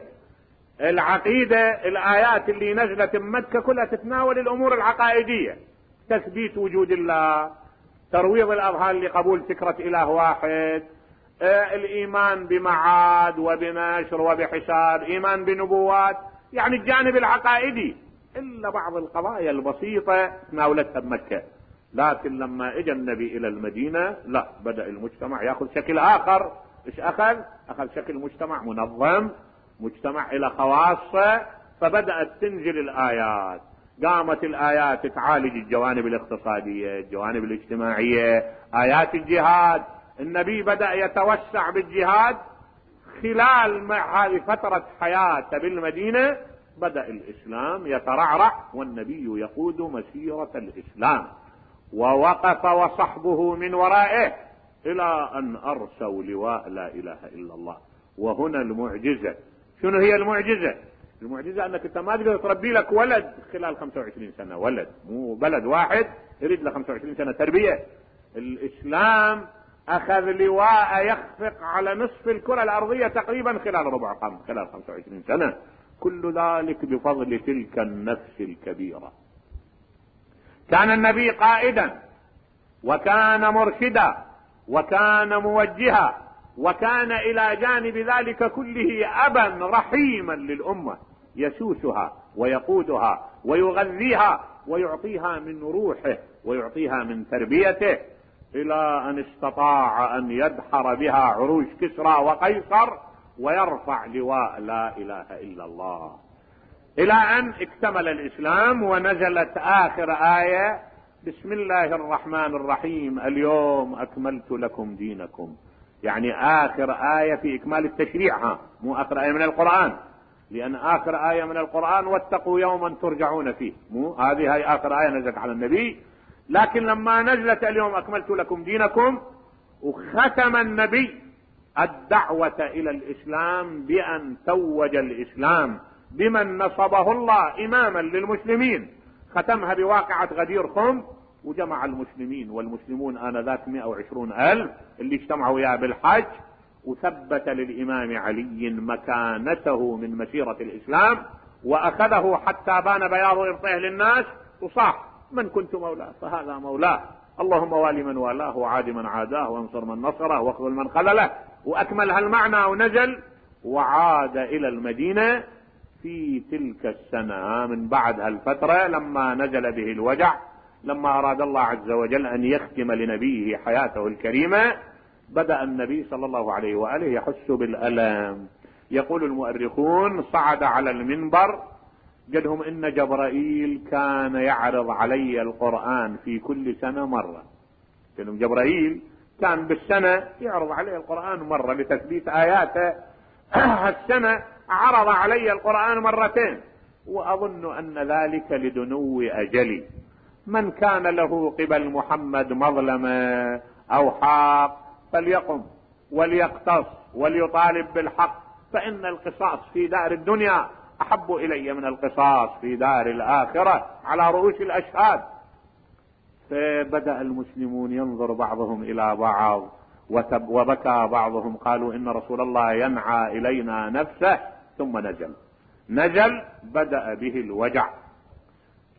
العقيدة الآيات اللي نزلت بمكة كلها تتناول الأمور العقائدية، تثبيت وجود الله، ترويض الأذهان لقبول فكرة إله واحد، آه الإيمان بمعاد وبنشر وبحساب، إيمان بنبوات، يعني الجانب العقائدي. إلا بعض القضايا البسيطة تناولتها بمكة. لكن لما اجى النبي إلى المدينة لا، بدأ المجتمع يأخذ شكل آخر. إيش أخذ؟ أخذ شكل مجتمع منظم، مجتمع إلى خواصة. فبدأت تنزل الآيات، قامت الآيات تعالج الجوانب الاقتصادية، الجوانب الاجتماعية، آيات الجهاد. النبي بدأ يتوسع بالجهاد. خلال مع هذه فترة حياته بالمدينة بدأ الإسلام يترعرع، والنبي يقود مسيرة الإسلام، ووقف وصحبه من ورائه إلى أن أرسوا لواء لا إله إلا الله. وهنا المعجزة. شنو هي المعجزة؟ المعجزة أنك أنت ما تقدر تربي لك ولد خلال خمسة وعشرين سنة، ولد مو بلد واحد يريد له خمسة وعشرين سنة تربية. الإسلام أخذ لواء يخفق على نصف الكرة الأرضية تقريبا خلال ربع قرن، خلال خمسة وعشرين سنة. كل ذلك بفضل تلك النفس الكبيرة. كان النبي قائدا، وكان مرشدا، وكان موجها، وكان إلى جانب ذلك كله أبا رحيما للأمة، يسوسها ويقودها ويغذيها ويعطيها من روحه ويعطيها من تربيته، إلى أن استطاع أن يدحر بها عروش كسرى وقيصر ويرفع لواء لا إله إلا الله، إلى أن اكتمل الإسلام. ونزلت آخر آية: بسم الله الرحمن الرحيم، اليوم أكملت لكم دينكم. يعني آخر آية في إكمال التشريع، ها مو آخر آية من القرآن، لأن آخر آية من القرآن واتقوا يوما ترجعون فيه، مو هذه هي آخر آية نزلت على النبي. لكن لما نزلت اليوم أكملت لكم دينكم، وختم النبي الدعوة إلى الإسلام بأن توج الإسلام بمن نصبه الله إماما للمسلمين. ختمها بواقعة غدير خم، وجمع المسلمين، والمسلمون آنذاك مئة وعشرون ألف اللي اجتمعوا وياه بالحج. وثبت للإمام علي مكانته من مسيرة الإسلام، وأخذه حتى بان بياض إبطيه للناس، وصاح: من كنت مولاه فهذا مولاه، اللهم والي من والاه وعاد من عاداه وانصر من نصره واخذل من خذله. وأكمل هالمعنى ونزل وعاد إلى المدينة في تلك السنة من بعد هالفترة لما نزل به الوجع، لما أراد الله عز وجل أن يختم لنبيه حياته الكريمة. بدأ النبي صلى الله عليه وآله يحس بالألم. يقول المؤرخون: صعد على المنبر، قالهم إن جبرائيل كان يعرض علي القرآن في كل سنة مرة. قالهم جبرائيل كان بالسنة يعرض علي القرآن مرة لتثبيت آياته. السنة عرض علي القرآن مرتين، وأظن أن ذلك لدنو أجلي. من كان له قبل محمد مظلمة أو حق فليقم وليقتص وليطالب بالحق، فإن القصاص في دار الدنيا أحب إلي من القصاص في دار الآخرة على رؤوس الأشهاد. فبدأ المسلمون ينظر بعضهم إلى بعض، وبكى بعضهم، قالوا إن رسول الله ينعى إلينا نفسه. ثم نزل نزل بدأ به الوجع.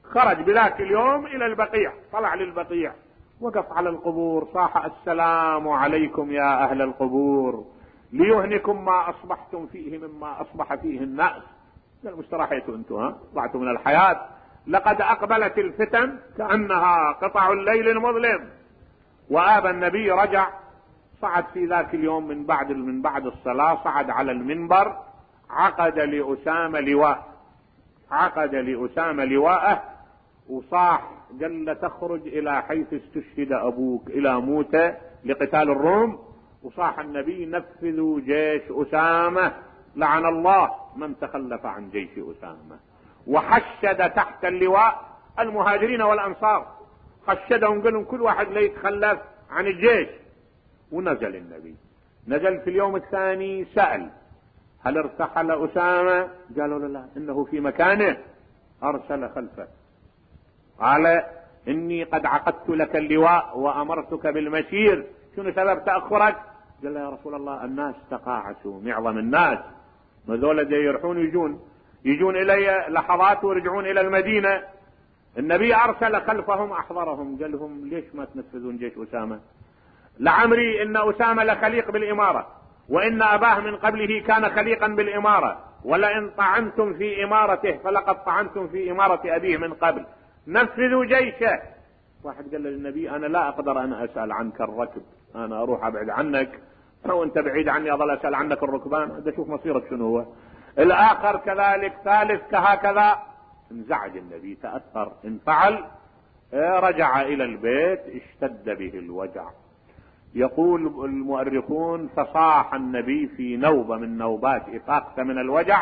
خرج بذاك اليوم الى البقيع، طلع للبقيع، وقف على القبور، صاح السلام عليكم يا اهل القبور، ليهنكم ما اصبحتم فيه مما اصبح فيه الناس. قال مستراحيتوا انتم، ها طلعتوا من الحياة، لقد اقبلت الفتن كأنها قطع الليل المظلم. وآب النبي رجع، صعد في ذاك اليوم من بعد من بعد الصلاة، صعد على المنبر، عقد لأسامة لواء، عقد لأسامة لواءه، وصاح قال تخرج الى حيث استشهد ابوك، الى موته لقتال الروم. وصاح النبي نفذوا جيش اسامة، لعن الله من تخلف عن جيش اسامة. وحشد تحت اللواء المهاجرين والانصار، حشدهم، قال لهم كل واحد لا يتخلف عن الجيش. ونزل النبي، نزل في اليوم الثاني، سأل هل ارتحل اسامة؟ قالوا له لا، انه في مكانه. ارسل خلفه، قال اني قد عقدت لك اللواء وامرتك بالمسير، شنو سبب تأخرك؟ قال له يا رسول الله الناس تقاعسوا، معظم الناس هذول يروحون يجون يجون الي لحظات ويرجعون الى المدينة. النبي ارسل خلفهم احضرهم، قال لهم ليش ما تنفذون جيش اسامة؟ لعمري ان اسامة لخليق بالامارة، وان اباه من قبله كان خليقا بالامارة، ولئن طعنتم في امارته فلقد طعنتم في امارة ابيه من قبل، نفذوا جيشه. واحد قال للنبي انا لا اقدر ان اسأل عنك الركب، انا اروح ابعد عنك وانت بعيد عني اظل اسأل عنك الركبان، هذا شوف مصيرك شنو هو. الاخر كذلك، ثالث كهكذا. انزعج النبي، تأثر، انفعل، رجع الى البيت، اشتد به الوجع. يقول المؤرخون فصاح النبي في نوبة من نوبات افاقته من الوجع،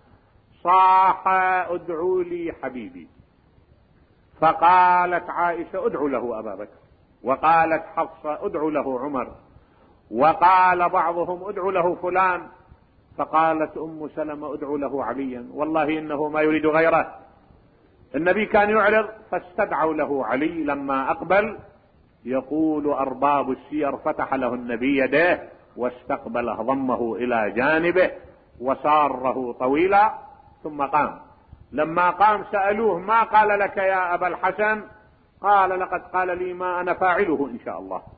صاح ادعوا لي حبيبي. فقالت عائشة ادعوا له ابا بكر، وقالت حفصة ادعوا له عمر، وقال بعضهم ادعوا له فلان، فقالت ام سلمة ادعوا له عليا، والله انه ما يريد غيره. النبي كان يعرض، فاستدعوا له علي لما اقبل. يقول ارباب السير فتح له النبي يديه واستقبله، ضمه الى جانبه وساره طويلا، ثم قام. لما قام سألوه ما قال لك يا ابا الحسن؟ قال لقد قال لي ما انا فاعله ان شاء الله.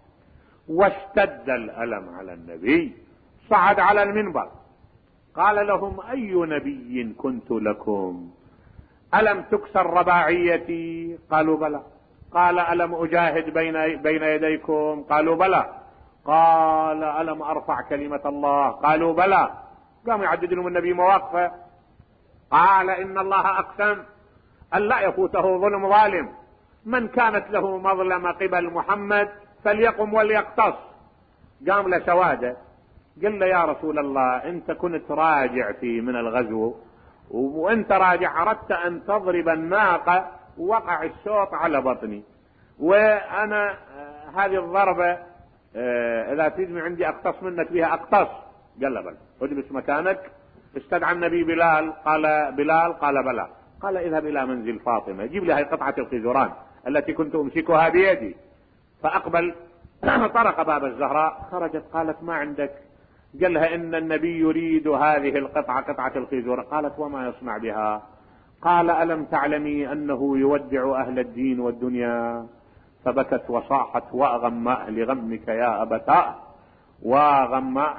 واشتد الالم على النبي، صعد على المنبر، قال لهم اي نبي كنت لكم؟ الم تكسر رباعيتي؟ قالوا بلى. قال الم اجاهد بين بين يديكم؟ قالوا بلى. قال الم ارفع كلمة الله؟ قالوا بلى. قام يعدد لهم النبي مواقفه، قال ان الله اقسم ان لا يفوته ظلم ظالم، من كانت له مظلمة قبل محمد فليقم وليقتص. قام له سواده، قال له يا رسول الله انت كنت راجع في من الغزو، وانت راجع اردت ان تضرب الناقة، وقع الشوط على بطني، وانا هذه الضربة اذا تجمع عندي اقتص منك بها اقتص. قال له بل، اجلس مكانك. استدعى النبي بلال، قال بلال، قال بلى. قال اذهب الى منزل فاطمة، جيب لي هاي قطعة الخيزران التي كنت امسكها بيدي. فاقبل، طرق باب الزهراء، خرجت، قالت ما عندك؟ قال لها ان النبي يريد هذه القطعة، قطعة الخيزران. قالت وما يصنع بها؟ قال الم تعلمي انه يودع اهل الدين والدنيا؟ فبكت وصاحت واغمأ لغمك يا ابتاه، واغمأ.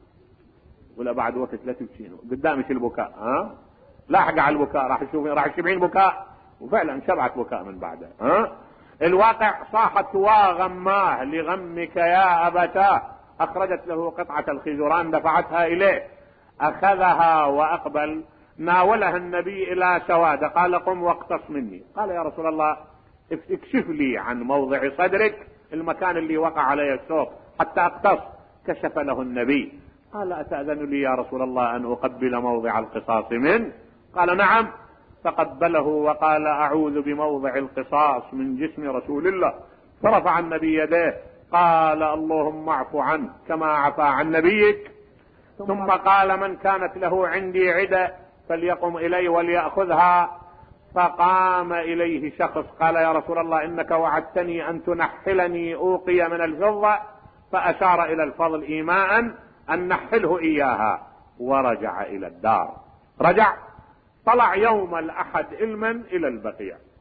ولا بعد وقت لا تبكين قدامش البكاء، ها لاحق على البكاء، راح تشوفين راح تشبعين بكاء، وفعلا شبعت بكاء من بعده. ها الواقع صاحت واغماه لغمك يا ابتاه، اخرجت له قطعة الخيزران دفعتها اليه، اخذها واقبل، ناولها النبي الى سوادة، قال قم واقتص مني. قال يا رسول الله اكشف لي عن موضع صدرك، المكان اللي وقع عليه السوق حتى اقتص. كشف له النبي، قال اتأذن لي يا رسول الله ان اقبل موضع القصاص منه؟ قال نعم. فقبله وقال اعوذ بموضع القصاص من جسم رسول الله. فرفع النبي يديه، قال اللهم اعف عنه كما عفا عن نبيك. ثم قال من كانت له عندي عدة فليقم الي وليأخذها. فقام اليه شخص، قال يا رسول الله انك وعدتني ان تنحلني اوقية من الفضة، فاشار الى الفضل ايماء ان نحله اياها، ورجع الى الدار. رجع، طلع يوم الاحد علما الى البقيع،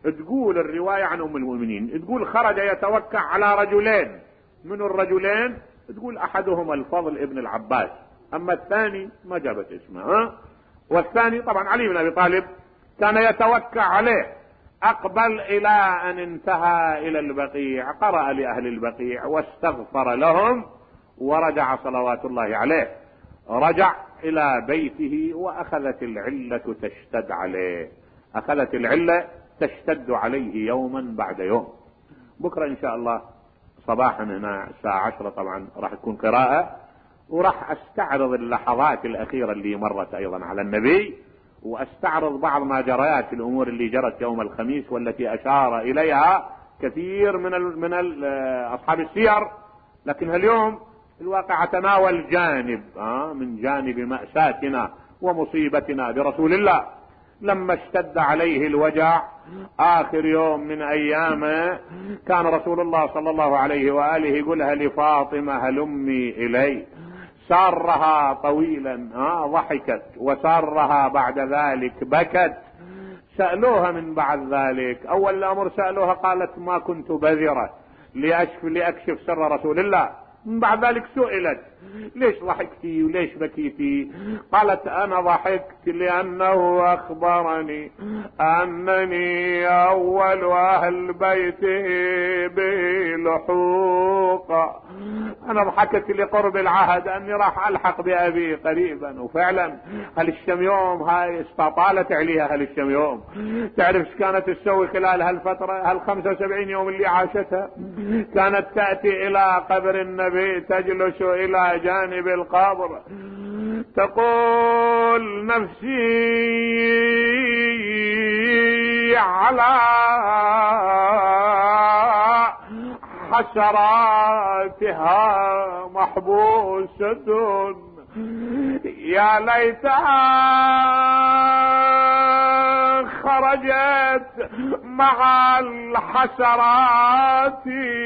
تقول الرواية عن ام المؤمنين، تقول خرج يتوكع على رجلين. من الرجلين؟ تقول احدهما الفضل ابن العباس، اما الثاني ما جابت اسمه. ها؟ والثاني طبعا علي بن ابي طالب كان يتوكع عليه. اقبل الى ان انتهى الى البقيع، قرأ لاهل البقيع واستغفر لهم ورجع صلوات الله عليه. رجع الى بيته واخذت العلة تشتد عليه، اخذت العلة تشتد عليه يوما بعد يوم. بكرة ان شاء الله صباحا هنا الساعة عشرة طبعا راح تكون قراءة، وراح استعرض اللحظات الاخيرة اللي مرت ايضا على النبي، واستعرض بعض ما جريات الامور اللي جرت يوم الخميس والتي اشار اليها كثير من ال من ال اصحاب السير. لكن اليوم الواقع تناول جانب آه من جانب مأساتنا ومصيبتنا برسول الله. لما اشتد عليه الوجع اخر يوم من ايامه، كان رسول الله صلى الله عليه وآله يقولها لفاطمة هلمي الي. سارها طويلا آه ضحكت، وسارها بعد ذلك بكت. سألوها من بعد ذلك، اول الامر سألوها قالت ما كنت بذرة لأكشف, لأكشف سر رسول الله. من بعد ذلك سئلت ليش ضحكتي وليش بكيتي؟ قالت انا ضحكت لانه اخبرني انني اول اهل بيته به لحوق. انا ضحكت لقرب العهد اني راح الحق بابي قريبا. وفعلا هل الشميوم هاي استطالت عليها. هل الشميوم تعرف ايش كانت تسوي خلال هالفترة، هالخمسة وسبعين يوم اللي عاشتها؟ كانت تأتي الى قبر النبي، تجلس الى جانب القبر تقول نفسي على حسراتها محبوسة، يا ليتها خرجت مع الحسرات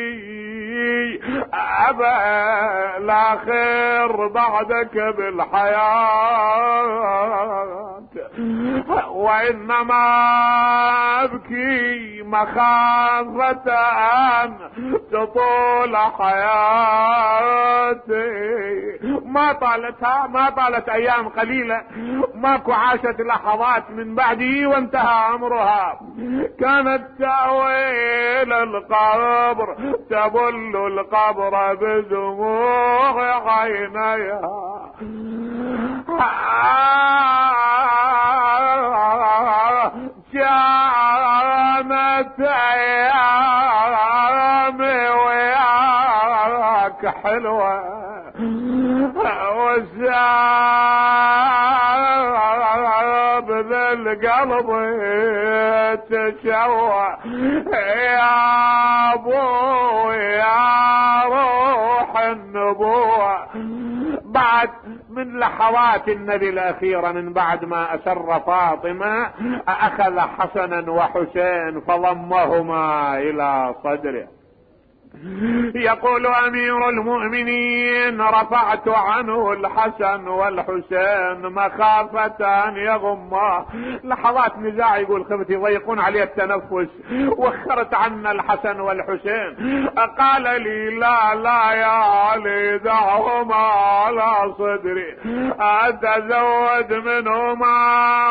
أبا لا خير بعدك بالحياة، وإنما أبكي مخافة أن تطول حياتي. ما طالتها ما طالت أيام قليلة، ماكو عاشت لحظات من بعده وانتهى أمرها. كانت تأوي إلى القبر تبل القبر بدموع عينيها. كانت أيامي وياك حلوة وساب ذا القلب تشوى يا ابو يا روح النبوة. بعد من لحظات النبي الأخيرة من بعد ما أسر فاطمة أخذ حسنا وحسين فضمهما إلى صدره. يقول أمير المؤمنين رفعت عنه الحسن والحسين مخافة أن يغماه. لحظات نزاع يقول خفت يضيقون عليه التنفس، وخرت عنا الحسن والحسين. قال لي لا لا يا علي دعهما على صدري أتزود منهما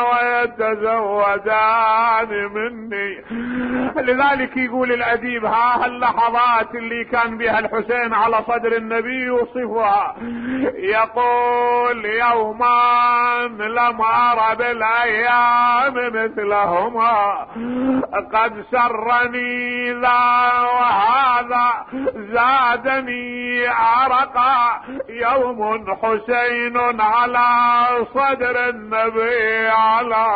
ويتزودان مني. لذلك يقول الأديب ها اللحظات اللي كان بها الحسين على صدر النبي يوصفها، يقول يوما لم أرى بالأيام مثلهما قد سرني ذا وهذا زادني عرقا. يوم حسين على صدر النبي على،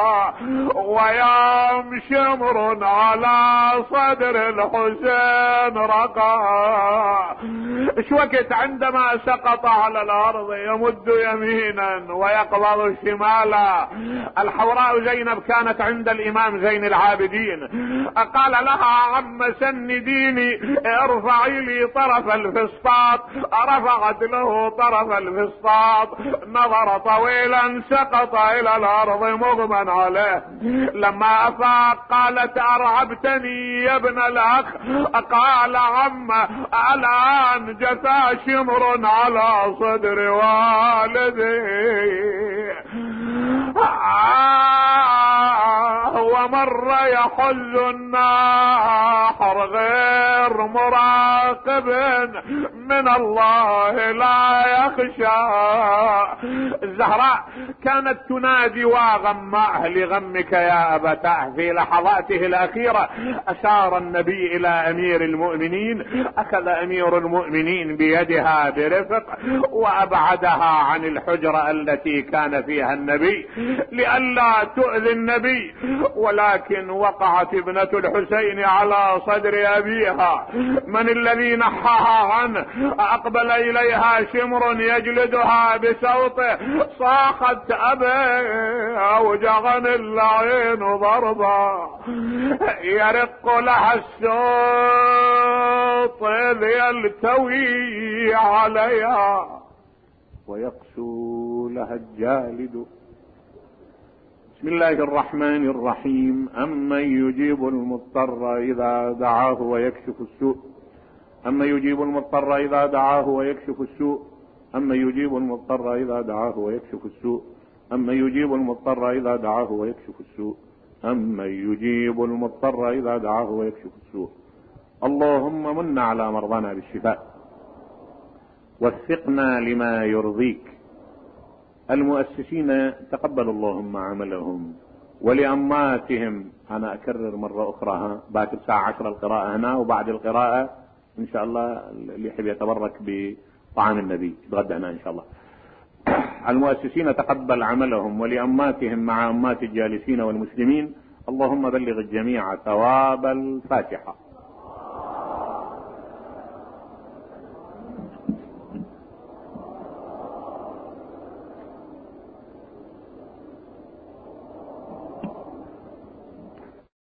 ويوم شمر على صدر الحسين رقى. ايش وقت عندما سقط على الارض يمد يمينا ويقبض شمالا. الحوراء زينب كانت عند الامام زين العابدين، قال لها عم سنديني ارفعي لي طرف الفسطاط، رفعت له طرف الفسطاط، نظر طويلا سقط الى الارض مغمى عليه. لما افاق قالت ارعبتني يا ابن الاخ. قال عم الان جثى شمر على صدر والدي آه ومر يحل النحر غير مراقب من الله لا يخشى. الزهراء كانت تنادي وغماه لغمك يا أبتاه. في لحظاته الأخيرة أشار النبي إلى أمير المؤمنين، أخذ أمير المؤمنين بيدها برفق وأبعدها عن الحجرة التي كان فيها النبي لئلا تؤذي النبي. ولكن وقعت ابنة الحسين على صدر أبيها. من الذي نحاها عنه؟ أقبل إليها شمر يجلدها بصوته، صاخت أبي أوجغني اللعين ضربا. يرق لها الصوت إذ يلتوي عليها ويقسو لها الجالد. بسم الله الرحمن الرحيم. أمن يجيب المضطر إذا دعاه ويكشف السوء أمن يجيب المضطر إذا دعاه ويكشف السوء أمن يجيب المضطر إذا دعاه ويكشف السوء أمن يجيب المضطر إذا دعاه ويكشف السوء أمن يجيب المضطر إذا دعاه ويكشف السوء. اللهم من على مرضانا بالشفاء، وفقنا لما يرضيك. المؤسسين تقبل اللهم عملهم، ولأماتهم أنا أكرر مرة أخرى، باكر الساعة عشرة القراءة هنا، وبعد القراءة إن شاء الله اللي يحب يتبرك بطعام النبي يتغدى هنا إن شاء الله. المؤسسين تقبل عملهم، ولأماتهم مع أمات الجالسين والمسلمين. اللهم بلغ الجميع ثواب الفاتحة.